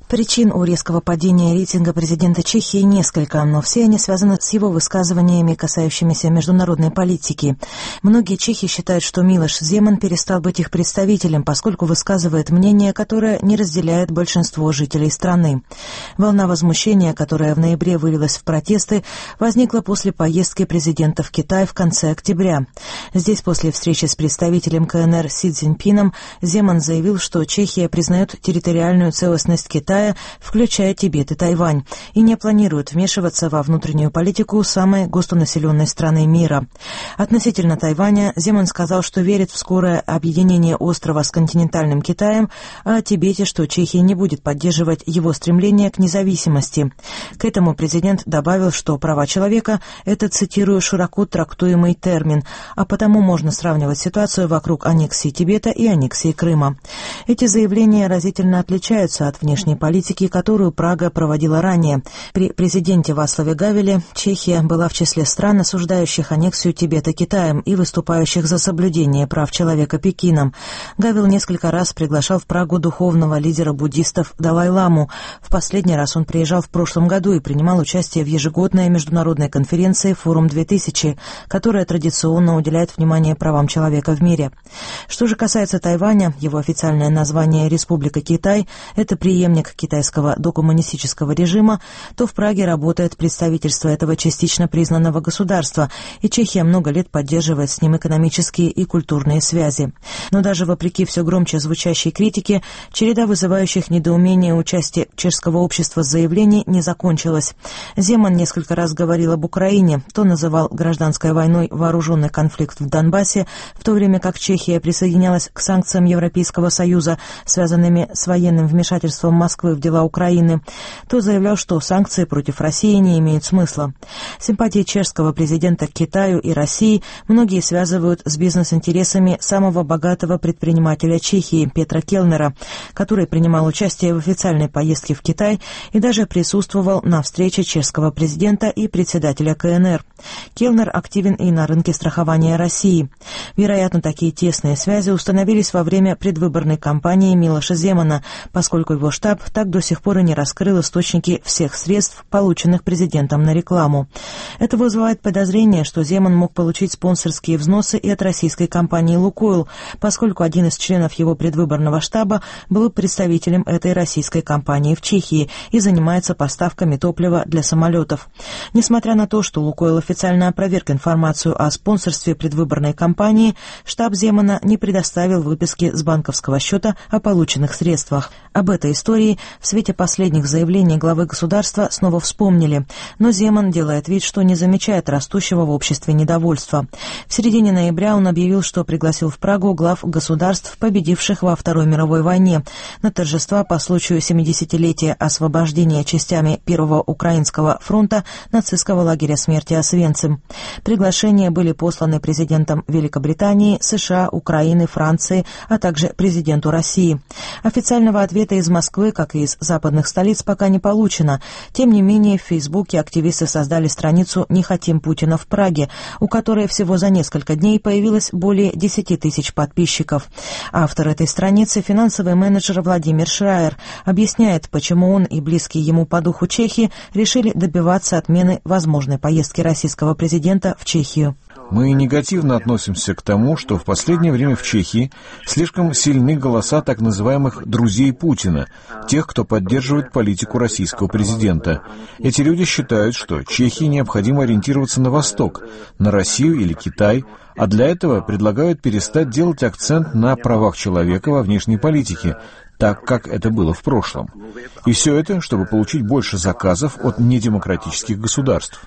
Причин у резкого падения рейтинга президента Чехии несколько, но все они связаны с его высказываниями, касающимися международной политики. Многие чехи считают, что Милош Земан перестал быть их представителем, поскольку высказывает мнение, которое не разделяет большинство жителей страны. Волна возмущения, которая в ноябре вылилась в протесты, возникла после поездки президента в Китай в конце октября. Здесь, после встречи с представителем КНР Си Цзиньпином, Земан заявил, что Чехия признает территориальную целостность Китая, включая Тибет и Тайвань, и не планирует вмешиваться во внутреннюю политику самой густонаселенной страны мира. Относительно Тайваня Земан сказал, что верит в скорое объединение острова с континентальным Китаем, а о Тибете, что Чехия не будет поддерживать его стремление к независимости. К этому президент добавил, что права человека – это, цитирую, широко трактуемый термин, а потому можно сравнивать ситуацию вокруг аннексии Тибета и аннексии Крыма. Эти заявления разительно отличаются от внешней политики, политики, которую Прага проводила ранее. При президенте Вацлаве Гавеле Чехия была в числе стран, осуждающих аннексию Тибета Китаем и выступающих за соблюдение прав человека Пекином. Гавел несколько раз приглашал в Прагу духовного лидера буддистов Далай-ламу. В последний раз он приезжал в прошлом году и принимал участие в ежегодной международной конференции «Форум-две тысячи», которая традиционно уделяет внимание правам человека в мире. Что же касается Тайваня, его официальное название «Республика Китай» — это преемник китайского докоммунистического режима, то в Праге работает представительство этого частично признанного государства, и Чехия много лет поддерживает с ним экономические и культурные связи. Но даже вопреки все громче звучащей критике, череда вызывающих недоумение участия чешского общества заявлений не закончилась. Земан несколько раз говорил об Украине, то называл гражданской войной вооруженный конфликт в Донбассе, в то время как Чехия присоединялась к санкциям Европейского Союза, связанными с военным вмешательством Москвы в дела Украины, то заявлял, что санкции против России не имеют смысла. Симпатии чешского президента к Китаю и России многие связывают с бизнес-интересами самого богатого предпринимателя Чехии Петра Келнера, который принимал участие в официальной поездке в Китай и даже присутствовал на встрече чешского президента и председателя КНР. Келнер активен и на рынке страхования России. Вероятно, такие тесные связи установились во время предвыборной кампании Милоша Земана, поскольку его штаб так до сих пор и не раскрыл источники всех средств, полученных президентом на рекламу. Это вызывает подозрение, что Земан мог получить спонсорские взносы и от российской компании «Лукойл», поскольку один из членов его предвыборного штаба был представителем этой российской компании в Чехии и занимается поставками топлива для самолетов. Несмотря на то, что «Лукойл» официально опроверг информацию о спонсорстве предвыборной кампании, штаб Земана не предоставил выписки с банковского счета о полученных средствах. Об этой истории в свете последних заявлений главы государства снова вспомнили, но Земан делает вид, что не замечает растущего в обществе недовольства. В середине ноября он объявил, что пригласил в Прагу глав государств, победивших во Второй мировой войне, на торжества по случаю семидесятилетия освобождения частями Первого Украинского фронта нацистского лагеря смерти Освенцим. Приглашения были посланы президентам Великобритании, США, Украины, Франции, а также президенту России. Официального ответа из Москвы, как и из западных столиц, пока не получено. Тем не менее, в Фейсбуке активисты создали страницу «Не хотим Путина в Праге», у которой всего за несколько дней появилось более десяти тысяч подписчиков. Автор этой страницы, финансовый менеджер Владимир Шрайер, объясняет, почему он и близкие ему по духу чехи решили добиваться отмены возможной поездки российского президента в Чехию. Мы негативно относимся к тому, что в последнее время в Чехии слишком сильны голоса так называемых «друзей Путина», тех, кто поддерживает политику российского президента. Эти люди считают, что Чехии необходимо ориентироваться на Восток, на Россию или Китай, а для этого предлагают перестать делать акцент на правах человека во внешней политике, так как это было в прошлом. И все это, чтобы получить больше заказов от недемократических государств.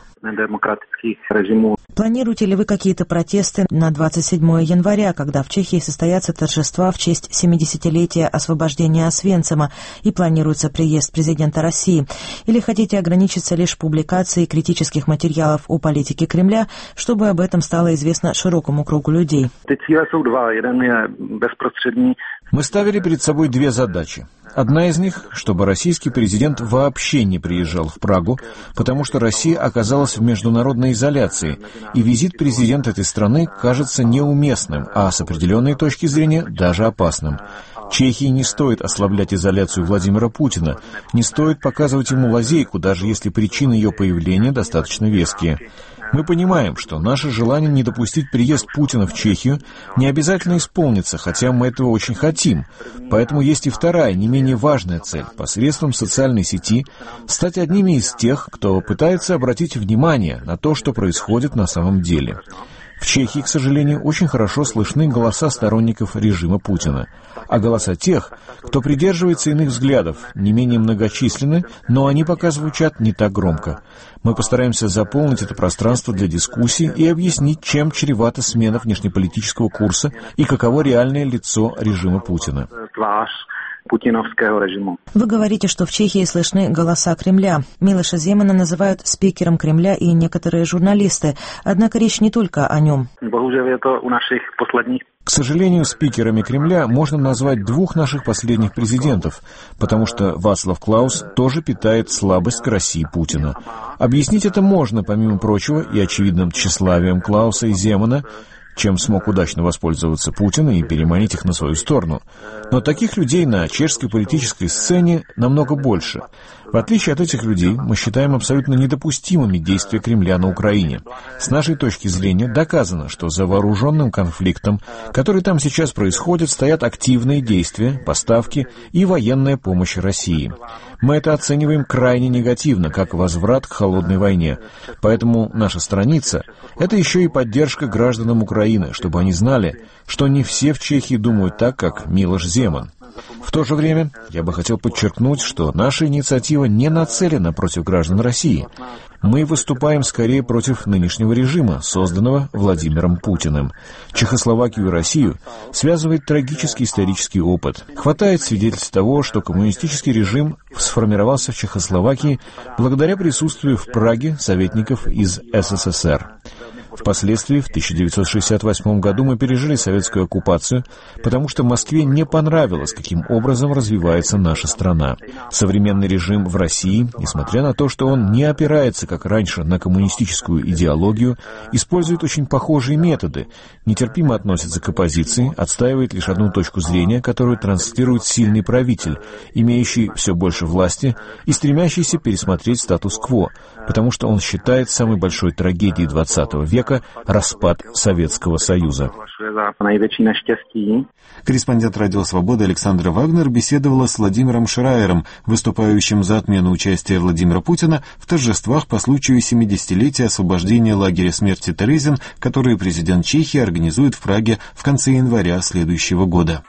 Планируете ли вы какие-то протесты на двадцать седьмое января, когда в Чехии состоятся торжества в честь семидесятилетия освобождения Освенцима и планируется приезд президента России? Или хотите ограничиться лишь публикацией критических материалов о политике Кремля, чтобы об этом стало известно широкому кругу людей? Мы ставили перед собой две задачи. Одна из них, чтобы российский президент вообще не приезжал в Прагу, потому что Россия оказалась в международной изоляции, и визит президента этой страны кажется неуместным, а с определенной точки зрения даже опасным. Чехии не стоит ослаблять изоляцию Владимира Путина, не стоит показывать ему лазейку, даже если причины ее появления достаточно веские. Мы понимаем, что наше желание не допустить приезд Путина в Чехию не обязательно исполнится, хотя мы этого очень хотим. Поэтому есть и вторая, не менее важная цель – посредством социальной сети стать одними из тех, кто пытается обратить внимание на то, что происходит на самом деле. В Чехии, к сожалению, очень хорошо слышны голоса сторонников режима Путина, а голоса тех, кто придерживается иных взглядов, не менее многочисленны, но они пока звучат не так громко. Мы постараемся заполнить это пространство для дискуссий и объяснить, чем чревата смена внешнеполитического курса и каково реальное лицо режима Путина. путиновского режима. Вы говорите, что в Чехии слышны голоса Кремля. Милоша Земана называют спикером Кремля и некоторые журналисты. Однако речь не только о нем. К сожалению, спикерами Кремля можно назвать двух наших последних президентов, потому что Вацлав Клаус тоже питает слабость к России Путина. Объяснить это можно, помимо прочего, и очевидным тщеславием Клауса и Земана, чем смог удачно воспользоваться Путин и переманить их на свою сторону. Но таких людей на чешской политической сцене намного больше. В отличие от этих людей, мы считаем абсолютно недопустимыми действия Кремля на Украине. С нашей точки зрения доказано, что за вооруженным конфликтом, который там сейчас происходит, стоят активные действия, поставки и военная помощь России. Мы это оцениваем крайне негативно, как возврат к холодной войне. Поэтому наша страница — это еще и поддержка гражданам Украины, чтобы они знали, что не все в Чехии думают так, как Милош Земан. В то же время я бы хотел подчеркнуть, что наша инициатива не нацелена против граждан России. Мы выступаем скорее против нынешнего режима, созданного Владимиром Путиным. Чехословакию и Россию связывает трагический исторический опыт. Хватает свидетельств того, что коммунистический режим сформировался в Чехословакии благодаря присутствию в Праге советников из СССР. Впоследствии, в тысяча девятьсот шестьдесят восьмом году, мы пережили советскую оккупацию, потому что Москве не понравилось, каким образом развивается наша страна. Современный режим в России, несмотря на то, что он не опирается, как раньше, на коммунистическую идеологию, использует очень похожие методы, нетерпимо относится к оппозиции, отстаивает лишь одну точку зрения, которую транслирует сильный правитель, имеющий все больше власти и стремящийся пересмотреть статус-кво, потому что он считает самой большой трагедией двадцатого века распад Советского Союза. Корреспондент «Радио Свобода» Александра Вагнер беседовала с Владимиром Шрайером, выступающим за отмену участия Владимира Путина в торжествах по случаю семидесятилетия освобождения лагеря смерти Терезин, которые президент Чехии организует в Праге в конце января следующего года.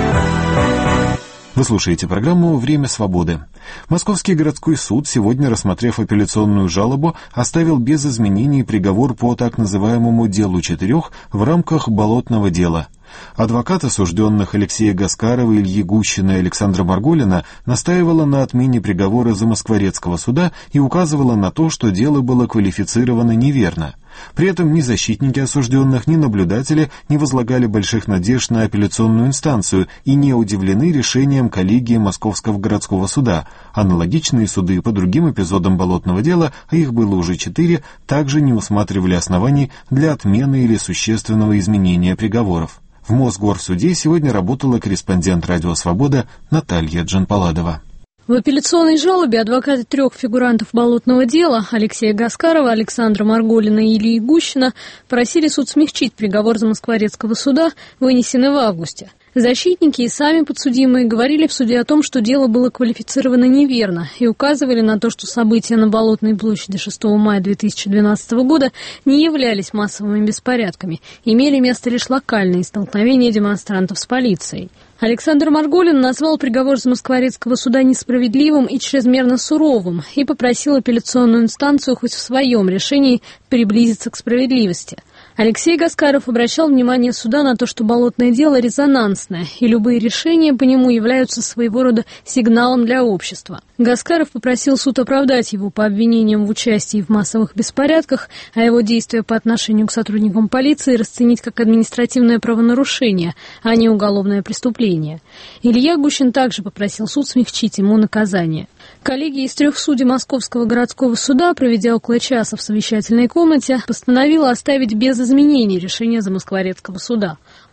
Вы слушаете программу «Время свободы». Московский городской суд, сегодня рассмотрев апелляционную жалобу, оставил без изменений приговор по так называемому «делу четырех» в рамках болотного дела. Адвокат осужденных Алексея Гаскарова, Ильи Гущина и Александра Марголина настаивала на отмене приговора Замоскворецкого суда и указывала на то, что дело было квалифицировано неверно. При этом ни защитники осужденных, ни наблюдатели не возлагали больших надежд на апелляционную инстанцию и не удивлены решением коллегии Московского городского суда. Аналогичные суды по другим эпизодам болотного дела, а их было уже четыре, также не усматривали оснований для отмены или существенного изменения приговоров. В Мосгорсуде сегодня работала корреспондент «Радио Свобода» Наталья Джанпаладова. В апелляционной жалобе адвокаты трех фигурантов болотного дела Алексея Гаскарова, Александра Марголина и Ильи Гущина просили суд смягчить приговор Замоскворецкого суда, вынесенный в августе. Защитники и сами подсудимые говорили в суде о том, что дело было квалифицировано неверно, и указывали на то, что события на Болотной площади шестого мая две тысячи двенадцатого года не являлись массовыми беспорядками, имели место лишь локальные столкновения демонстрантов с полицией. Александр Марголин назвал приговор Замоскворецкого суда несправедливым и чрезмерно суровым и попросил апелляционную инстанцию хоть в своем решении приблизиться к справедливости. Алексей Гаскаров обращал внимание суда на то, что болотное дело резонансное, и любые решения по нему являются своего рода сигналом для общества. Гаскаров попросил суд оправдать его по обвинениям в участии в массовых беспорядках, а его действия по отношению к сотрудникам полиции расценить как административное правонарушение, а не уголовное преступление. Илья Гущин также попросил суд смягчить ему наказание. Коллегия из трех судей Московского городского суда, проведя около часа в совещательной комнате, постановила оставить без изменений решение Замоскворецкого суда.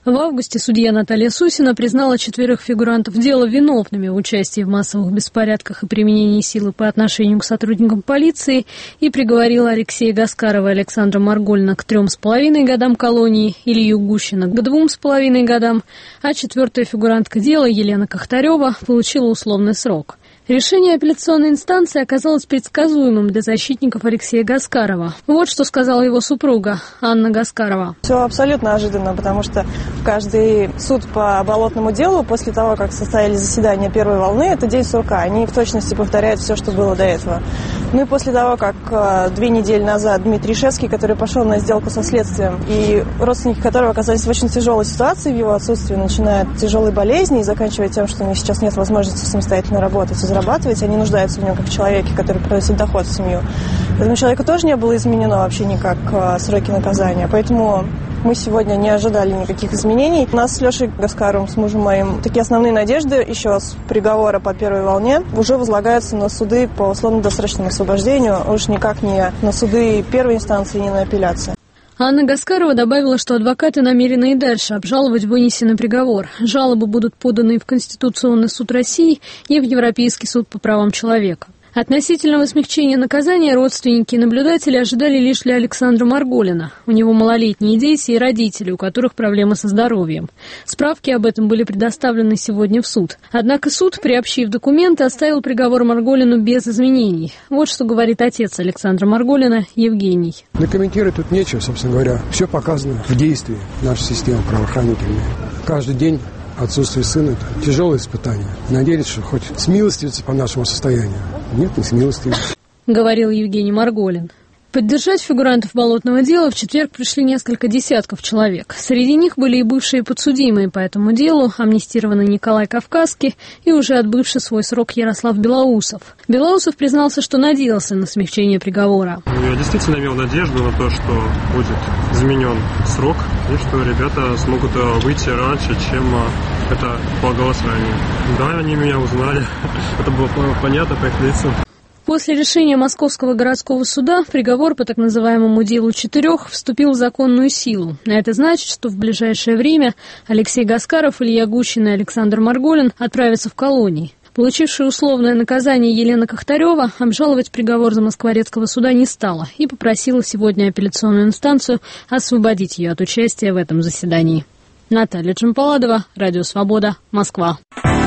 В августе судья Наталья Сусина признала четверых фигурантов дела виновными в участии в массовых беспорядках и применении силы по отношению к сотрудникам полиции и приговорила Алексея Гаскарова и Александра Марголина к трем с половиной годам колонии, Илью Гущина к двум с половиной годам, а четвертая фигурантка дела Елена Кахтарева получила условный срок. Решение апелляционной инстанции оказалось предсказуемым для защитников Алексея Гаскарова. Вот что сказала его супруга Анна Гаскарова. Все абсолютно ожиданно, потому что в каждый суд по болотному делу после того, как состоялись заседания первой волны, это день сурка. Они в точности повторяют все, что было до этого. Ну и после того, как э, две недели назад Дмитрий Шевский, который пошел на сделку со следствием, и родственники которого оказались в очень тяжелой ситуации в его отсутствии, начиная от тяжелой болезни и заканчивая тем, что у них сейчас нет возможности самостоятельно работать и зарабатывать, они нуждаются в нем как в человеке, который приносит доход в семью. Этому человеку тоже не было изменено вообще никак э, сроки наказания, поэтому мы сегодня не ожидали никаких изменений. У нас с Лешей Гаскаровым, с мужем моим, такие основные надежды еще с приговора по первой волне уже возлагаются на суды по условно-досрочному освобождению, уж никак не на суды первой инстанции, не на апелляции. Анна Гаскарова добавила, что адвокаты намерены и дальше обжаловать вынесенный приговор. Жалобы будут поданы в Конституционный суд России и в Европейский суд по правам человека. Относительного смягчения наказания родственники и наблюдатели ожидали лишь для Александра Марголина. У него малолетние дети и родители, у которых проблемы со здоровьем. Справки об этом были предоставлены сегодня в суд. Однако суд, приобщив документы, оставил приговор Марголину без изменений. Вот что говорит отец Александра Марголина Евгений. Да комментировать тут нечего, собственно говоря. Все показано в действии нашей системы правоохранительной. Каждый день отсутствие сына – это тяжелое испытание. Надеюсь, что хоть смилостивится по нашему состоянию. Нет, не смилостивится. Говорил Евгений Марголин. Поддержать фигурантов болотного дела в четверг пришли несколько десятков человек. Среди них были и бывшие подсудимые по этому делу, амнистированный Николай Кавказский и уже отбывший свой срок Ярослав Белоусов. Белоусов признался, что надеялся на смягчение приговора. Я действительно имел надежду на то, что будет изменен срок и что ребята смогут выйти раньше, чем это полагалось ранее. Да, они меня узнали. Это было понятно по их лицам. После решения Московского городского суда приговор по так называемому делу четырех вступил в законную силу. А это значит, что в ближайшее время Алексей Гаскаров, Илья Гущин и Александр Марголин отправятся в колонии. Получившая условное наказание Елена Кахтарева обжаловать приговор Замоскворецкого суда не стала и попросила сегодня апелляционную инстанцию освободить ее от участия в этом заседании. Наталья Джампаладова, Радио Свобода, Москва.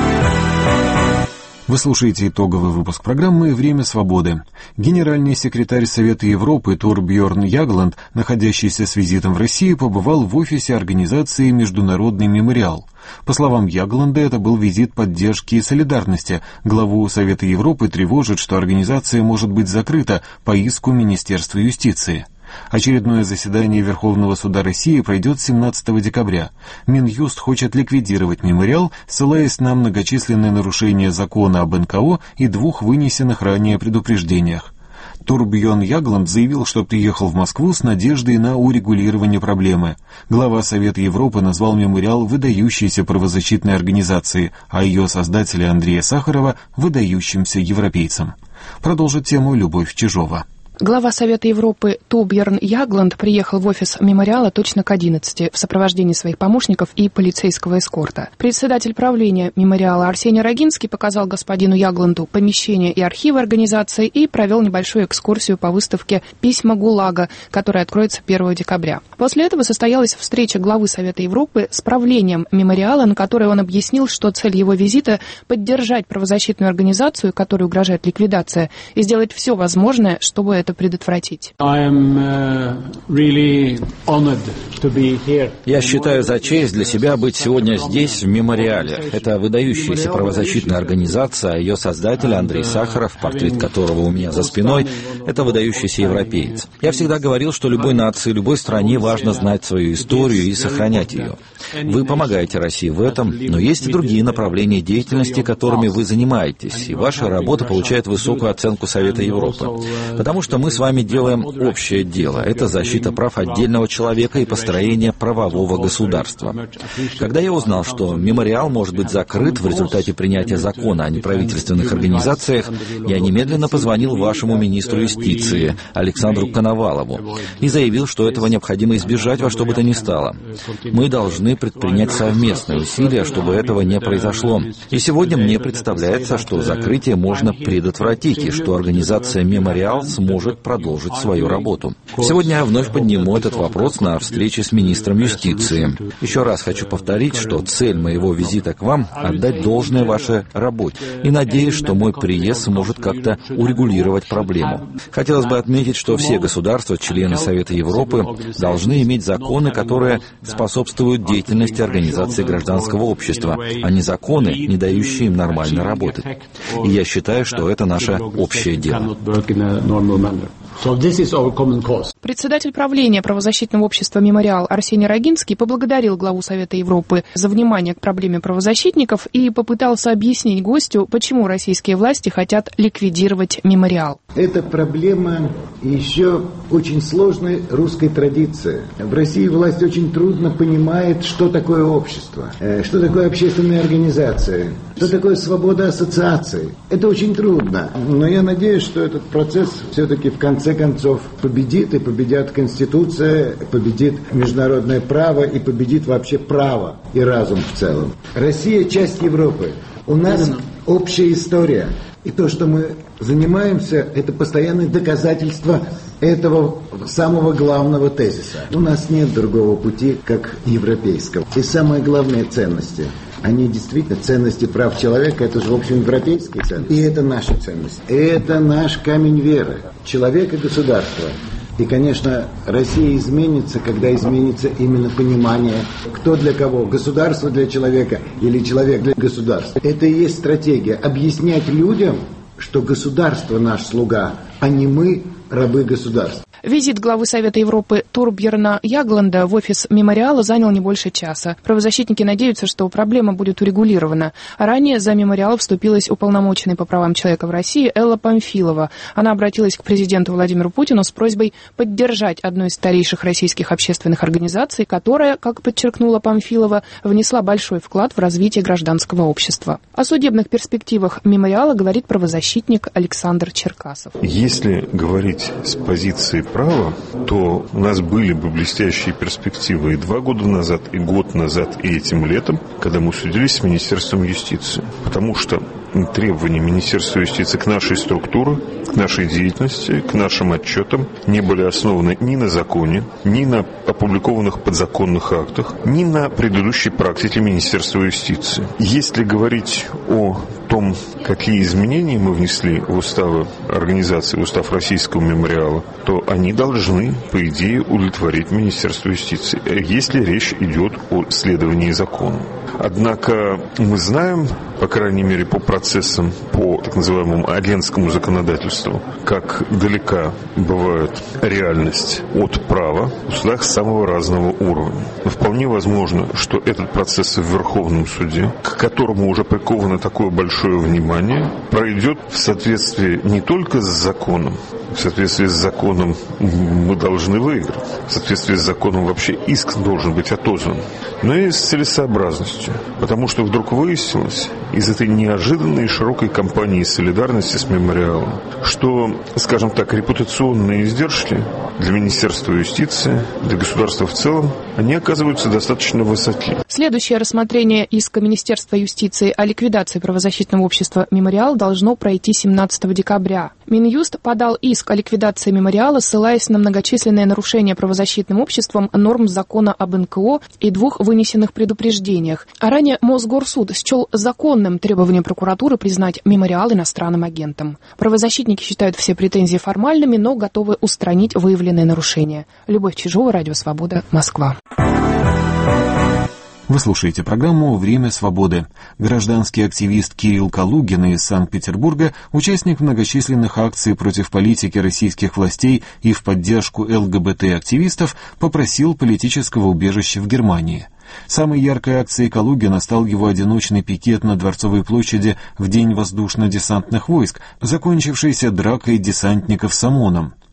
Вы слушаете итоговый выпуск программы «Время свободы». Генеральный секретарь Совета Европы Торбьорн Ягланд, находящийся с визитом в России, побывал в офисе организации «Международный мемориал». По словам Ягланда, это был визит поддержки и солидарности. Главу Совета Европы тревожит, что организация может быть закрыта по иску Министерства юстиции. Очередное заседание Верховного суда России пройдет семнадцатого декабря. Минюст хочет ликвидировать мемориал, ссылаясь на многочисленные нарушения закона об эн ка о и двух вынесенных ранее предупреждениях. Торбьорн Ягланд заявил, что приехал в Москву с надеждой на урегулирование проблемы. Глава Совета Европы назвал мемориал выдающейся правозащитной организацией, а ее создателя Андрея Сахарова – выдающимся европейцем. Продолжит тему Любовь Чижова. Глава Совета Европы Торбьорн Ягланд приехал в офис мемориала точно к одиннадцати в сопровождении своих помощников и полицейского эскорта. Председатель правления мемориала Арсений Рогинский показал господину Ягланду помещение и архивы организации и провел небольшую экскурсию по выставке «Письма ГУЛАГа», которая откроется первого декабря. После этого состоялась встреча главы Совета Европы с правлением мемориала, на которой он объяснил, что цель его визита – поддержать правозащитную организацию, которой угрожает ликвидация, и сделать все возможное, чтобы это предотвратить. Я считаю за честь для себя быть сегодня здесь, в мемориале. Это выдающаяся правозащитная организация, а ее создатель Андрей Сахаров, портрет которого у меня за спиной, это выдающийся европеец. Я всегда говорил, что любой нации, любой стране важно знать свою историю и сохранять ее. Вы помогаете России в этом, но есть и другие направления деятельности, которыми вы занимаетесь, и ваша работа получает высокую оценку Совета Европы. Потому что мы с вами делаем общее дело. Это защита прав отдельного человека и построение правового государства. Когда я узнал, что мемориал может быть закрыт в результате принятия закона о неправительственных организациях, я немедленно позвонил вашему министру юстиции Александру Коновалову и заявил, что этого необходимо избежать во что бы то ни стало. Мы должны предпринять совместные усилия, чтобы этого не произошло. И сегодня мне представляется, что закрытие можно предотвратить, и что организация «Мемориал» сможет продолжить свою работу. Сегодня я вновь подниму этот вопрос на встрече с министром юстиции. Еще раз хочу повторить, что цель моего визита к вам — отдать должное вашей работе, и надеюсь, что мой приезд сможет как-то урегулировать проблему. Хотелось бы отметить, что все государства, члены Совета Европы, должны иметь законы, которые способствуют деятельности организации гражданского общества, а не законы, не дающие им нормально работать. И я считаю, что это наше общее дело. Председатель правления правозащитного общества «Мемориал» Арсений Рогинский поблагодарил главу Совета Европы за внимание к проблеме правозащитников и попытался объяснить гостю, почему российские власти хотят ликвидировать «Мемориал». Это проблема еще очень сложной русской традиции. В России власть очень трудно понимает, что такое общество, что такое общественные организации, что такое свобода ассоциаций. Это очень трудно. Но я надеюсь, что этот процесс все-таки в конце концов победит, и победят Конституция, победит международное право, и победит вообще право и разум в целом. Россия — часть Европы. У нас общая история. И то, что мы занимаемся, это постоянное доказательство этого самого главного тезиса. У нас нет другого пути, как европейского. И самые главные ценности. Они действительно, ценности прав человека, это же, в общем, европейские ценности. И это наши ценности. Это наш камень веры. Человек и государство. И, конечно, Россия изменится, когда изменится именно понимание, кто для кого, государство для человека или человек для государства. Это и есть стратегия. Объяснять людям, что государство наш слуга, а не мы рабы государства. Визит главы Совета Европы Торбьерна Ягланда в офис «Мемориала» занял не больше часа. Правозащитники надеются, что проблема будет урегулирована. Ранее за «Мемориал» вступилась уполномоченная по правам человека в России Элла Памфилова. Она обратилась к президенту Владимиру Путину с просьбой поддержать одну из старейших российских общественных организаций, которая, как подчеркнула Памфилова, внесла большой вклад в развитие гражданского общества. О судебных перспективах «Мемориала» говорит правозащитник Александр Черкасов. Если говорить с позиции права, то у нас были бы блестящие перспективы и два года назад, и год назад, и этим летом, когда мы судились с Министерством юстиции. Потому что требования Министерства юстиции к нашей структуре, к нашей деятельности, к нашим отчетам не были основаны ни на законе, ни на опубликованных подзаконных актах, ни на предыдущей практике Министерства юстиции. Если говорить о том, какие изменения мы внесли в уставы организации, в устав Российского мемориала, то они должны, по идее, удовлетворить Министерство юстиции, если речь идет о следовании закону. Однако мы знаем, по крайней мере по процессам, по так называемому агентскому законодательству, как далека бывает реальность от права в судах самого разного уровня. Но вполне возможно, что этот процесс в Верховном суде, к которому уже приковано такое большое внимание, пройдет в соответствии не только с законом, в соответствии с законом мы должны выиграть, в соответствии с законом вообще иск должен быть отозван, но и с целесообразностью. Потому что вдруг выяснилось из этой неожиданной широкой кампании солидарности с мемориалом, что, скажем так, репутационные издержки для Министерства юстиции, для государства в целом, они оказываются достаточно высоки. Следующее рассмотрение иска Министерства юстиции о ликвидации правозащитного общества «Мемориал» должно пройти семнадцатого декабря. Минюст подал иск о ликвидации «Мемориала», ссылаясь на многочисленные нарушения правозащитным обществом норм закона об эн ка о и двух вынесенных предупреждениях. А ранее Мосгорсуд счел законным требование прокуратуры признать «Мемориал» иностранным агентом. Правозащитники считают все претензии формальными, но готовы устранить выявленные нарушения. Любовь Чижова, Радио Свобода, Москва. Вы слушаете программу «Время свободы». Гражданский активист Кирилл Калугин из Санкт-Петербурга, участник многочисленных акций против политики российских властей и в поддержку эл гэ бэ тэ-активистов, попросил политического убежища в Германии. Самой яркой акцией Калугина стал его одиночный пикет на Дворцовой площади в День воздушно-десантных войск, закончившийся дракой десантников с ОМОНом.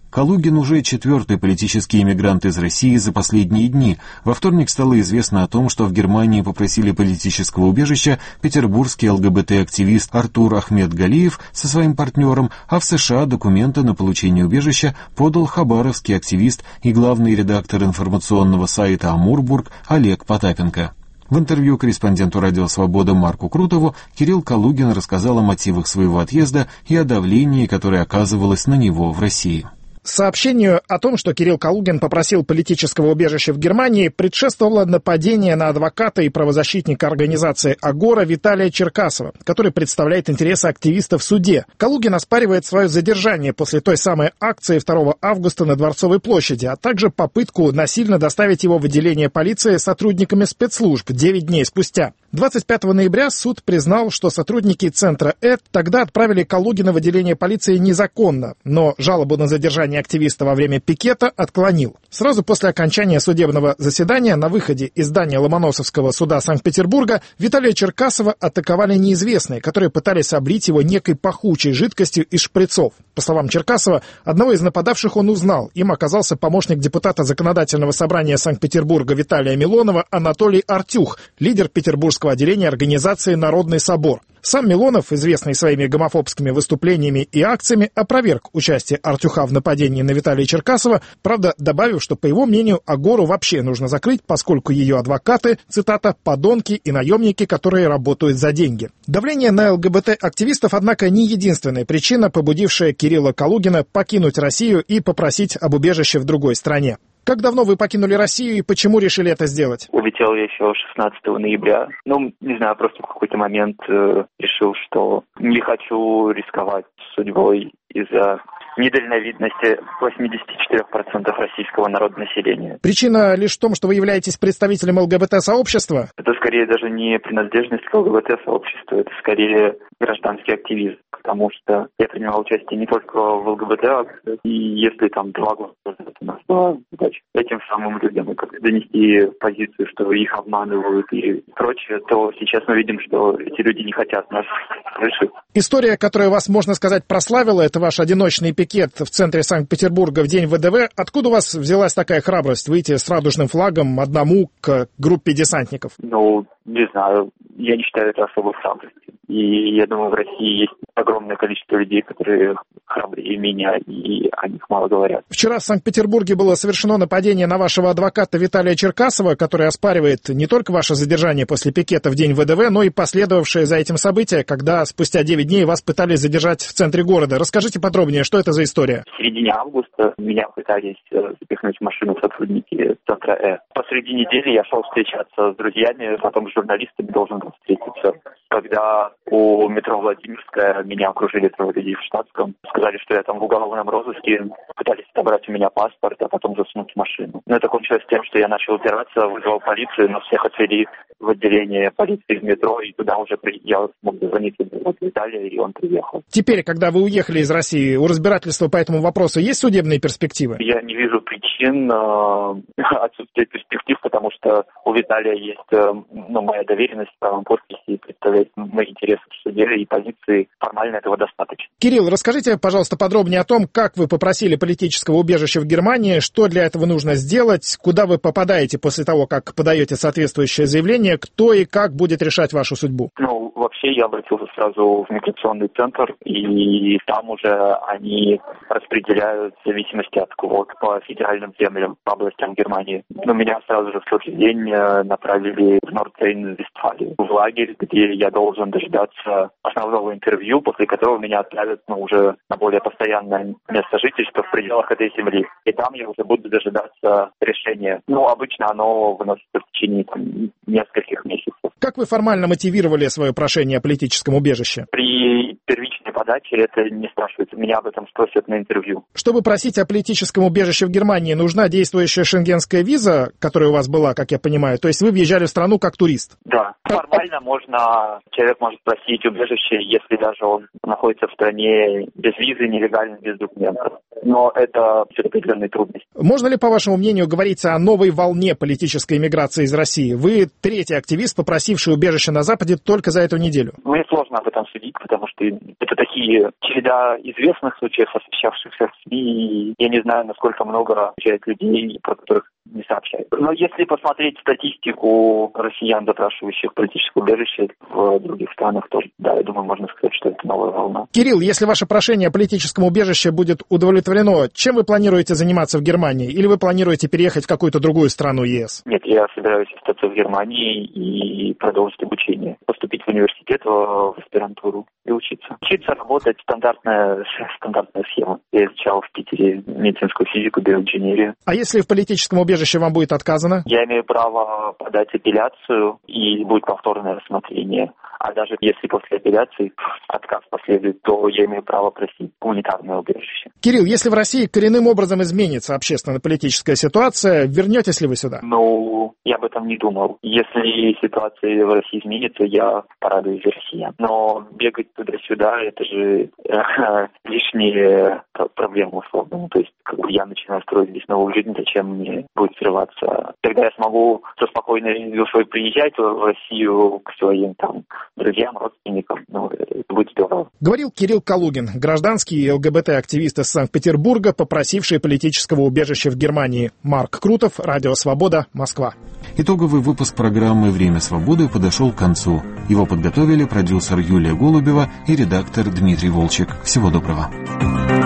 Калугин уже четвертый политический иммигрант из России за последние дни. Во вторник стало известно о том, что в Германии попросили политического убежища петербургский ЛГБТ-активист Артур Ахмед Галиев со своим партнером, а в США документы на получение убежища подал хабаровский активист и главный редактор информационного сайта «Амурбург» Олег Потапенко. В интервью корреспонденту «Радио Свобода» Марку Крутову Кирилл Калугин рассказал о мотивах своего отъезда и о давлении, которое оказывалось на него в России. Сообщению о том, что Кирилл Калугин попросил политического убежища в Германии, предшествовало нападение на адвоката и правозащитника организации «Агора» Виталия Черкасова, который представляет интересы активистов в суде. Калугин оспаривает свое задержание после той самой акции второго августа на Дворцовой площади, а также попытку насильно доставить его в отделение полиции сотрудниками спецслужб девять дней спустя. двадцать пятого ноября суд признал, что сотрудники центра «Эд» тогда отправили Калугина в отделение полиции незаконно, но жалобу на задержание активиста во время пикета отклонил. Сразу после окончания судебного заседания на выходе из здания Ломоносовского суда Санкт-Петербурга Виталия Черкасова атаковали неизвестные, которые пытались облить его некой пахучей жидкостью из шприцов. По словам Черкасова, одного из нападавших он узнал. Им оказался помощник депутата Законодательного собрания Санкт-Петербурга Виталия Милонова Анатолий Артюх, лидер петербургского отделения организации «Народный собор». Сам Милонов, известный своими гомофобскими выступлениями и акциями, опроверг участие Артюха в нападении на Виталия Черкасова, правда, добавив, что, по его мнению, Агору вообще нужно закрыть, поскольку ее адвокаты, цитата, «подонки и наемники, которые работают за деньги». Давление на ЛГБТ-активистов, однако, не единственная причина, побудившая Кирилла Калугина покинуть Россию и попросить об убежище в другой стране. Как давно вы покинули Россию и почему решили это сделать? Улетел я еще шестнадцатого ноября. Ну, не знаю, просто в какой-то момент э, решил, что не хочу рисковать судьбой из-за недальновидности восемьдесят четыре процента российского народонаселения. Причина лишь в том, что вы являетесь представителем ЛГБТ-сообщества? Это скорее даже не принадлежность к ЛГБТ-сообществу, это скорее гражданский активизм, потому что я принимал участие не только в ЛГБТ-акциях, и если там два года назад у нас была задача этим самым людям донести позицию, что их обманывают и прочее, то сейчас мы видим, что эти люди не хотят нас слышать. История, которая вас, можно сказать, прославила, это ваш одиночный пикет в центре Санкт-Петербурга в день ВДВ. Откуда у вас взялась такая храбрость выйти с радужным флагом одному к группе десантников? Ну, не знаю. Я не считаю это особой храбростью. И я думаю, в России есть огромное количество людей, которые храбрее меня, и о них мало говорят. Вчера в Санкт-Петербурге было совершено нападение на вашего адвоката Виталия Черкасова, который оспаривает не только ваше задержание после пикета в день ВДВ, но и последовавшее за этим событие, когда спустя девять дней вас пытались задержать в центре города. Расскажите подробнее, что это за история? В середине августа меня пытались запихнуть в машину сотрудники центра «Э». Посреди недели я шел встречаться с друзьями, потом с журналистами должен был встретиться. Когда у метро Владимирская меня окружили трое людей в штатском, сказали, что я там в уголовном розыске, пытались отобрать у меня паспорт, а потом засунуть в машину. Но это кончилось тем, что я начал упираться, вызвал полицию, но всех отвели в отделение полиции в метро, и туда уже я смог дозвониться до Виталия, и он приехал. Теперь, когда вы уехали из России, у разбирательства по этому вопросу есть судебные перспективы? Я не вижу причин э, отсутствия перспектив, потому что у Виталия есть э, ну, моя доверенность в правом подписи и представляет мои интересы в суде и позиции. Формально этого достаточно. Кирилл, расскажите, пожалуйста, подробнее о том, как вы попросили политического убежища в Германии, что для этого нужно сделать, куда вы попадаете после того, как подаете соответствующее заявление, кто и как будет решать вашу судьбу? Ну, вообще я обратился сразу в миграционный центр, и там уже они распределяют в зависимости от квот по федеральным землям, по областям Германии. Но меня сразу же в тот же день направили в Нордрейн-Вестфалию, в лагерь, где я должен дождаться основного интервью, после которого меня отправят ну, уже на более постоянное место жительства в пределах этой земли. И там я уже буду дожидаться решения. Ну, обычно оно выносится в течение там, нескольких месяцев. Как вы формально мотивировали свое прошение о политическом убежище? При первичной подаче это не спрашивается. Меня об этом спросят на интервью. Чтобы просить о политическом убежище в Германии, нужна действующая шенгенская виза, которая у вас была, как я понимаю. То есть вы въезжали в страну как турист? Да. Формально можно, человек может просить убежище, если даже он находится в стране без визы, нелегально, без документов. Но это все определенные трудности. Можно ли, по вашему мнению, говорить о новой волне политической эмиграции из России? Вы третий активист, попросивший убежище на Западе только за эту неделю. Мне сложно об этом судить, потому что это такие череда известных случаев, освещавшихся в СМИ. Я не знаю, насколько много приезжает людей, про которых не сообщают. Но если посмотреть статистику россиян, запрашивающих политическое убежище в других странах, то, да, я думаю, можно сказать, что это новая волна. Кирилл, если ваше прошение о политическом убежище будет удовлетворено, чем вы планируете заниматься в Германии? Или вы планируете переехать в какую-то другую страну ЕС? Нет, я собираюсь остаться в Германии и продолжить обучение. Поступить в университет, в аспирантуру и учиться. Учиться, работать, стандартная, стандартная схема. Я изучал в Питере медицинскую физику, биоинженерию. А если в политическом убежище вам будет отказано? Я имею право подать апелляцию, и будет повторное рассмотрение. А даже если после апелляции отказ последует, то я имею право просить гуманитарное убежище. Кирилл, если в России коренным образом изменится общественно-политическая ситуация, вернетесь ли вы сюда? Ну, я об этом не думал. Если ситуация в России изменится, я порадуюсь за россиян. Но бегать туда-сюда, это же э, лишние проблемы, условно. Ну, то есть, как бы я начинаю строить здесь новую жизнь, зачем мне будет срываться? Тогда я смогу со спокойной душой приезжать в Россию к своим там друзьям, родственникам. Ну, это будет здорово. Говорил Кирилл Калугин, гражданский и ЛГБТ-активист из Санкт-Петербурга, попросивший политического убежища в Германии. Марк Крутов, Радио Свобода, Москва. Итоговый выпуск программы «Время свободы» подошел к концу. Его подготовили продюсер Юлия Голубева и редактор Дмитрий Волчек. Всего доброго.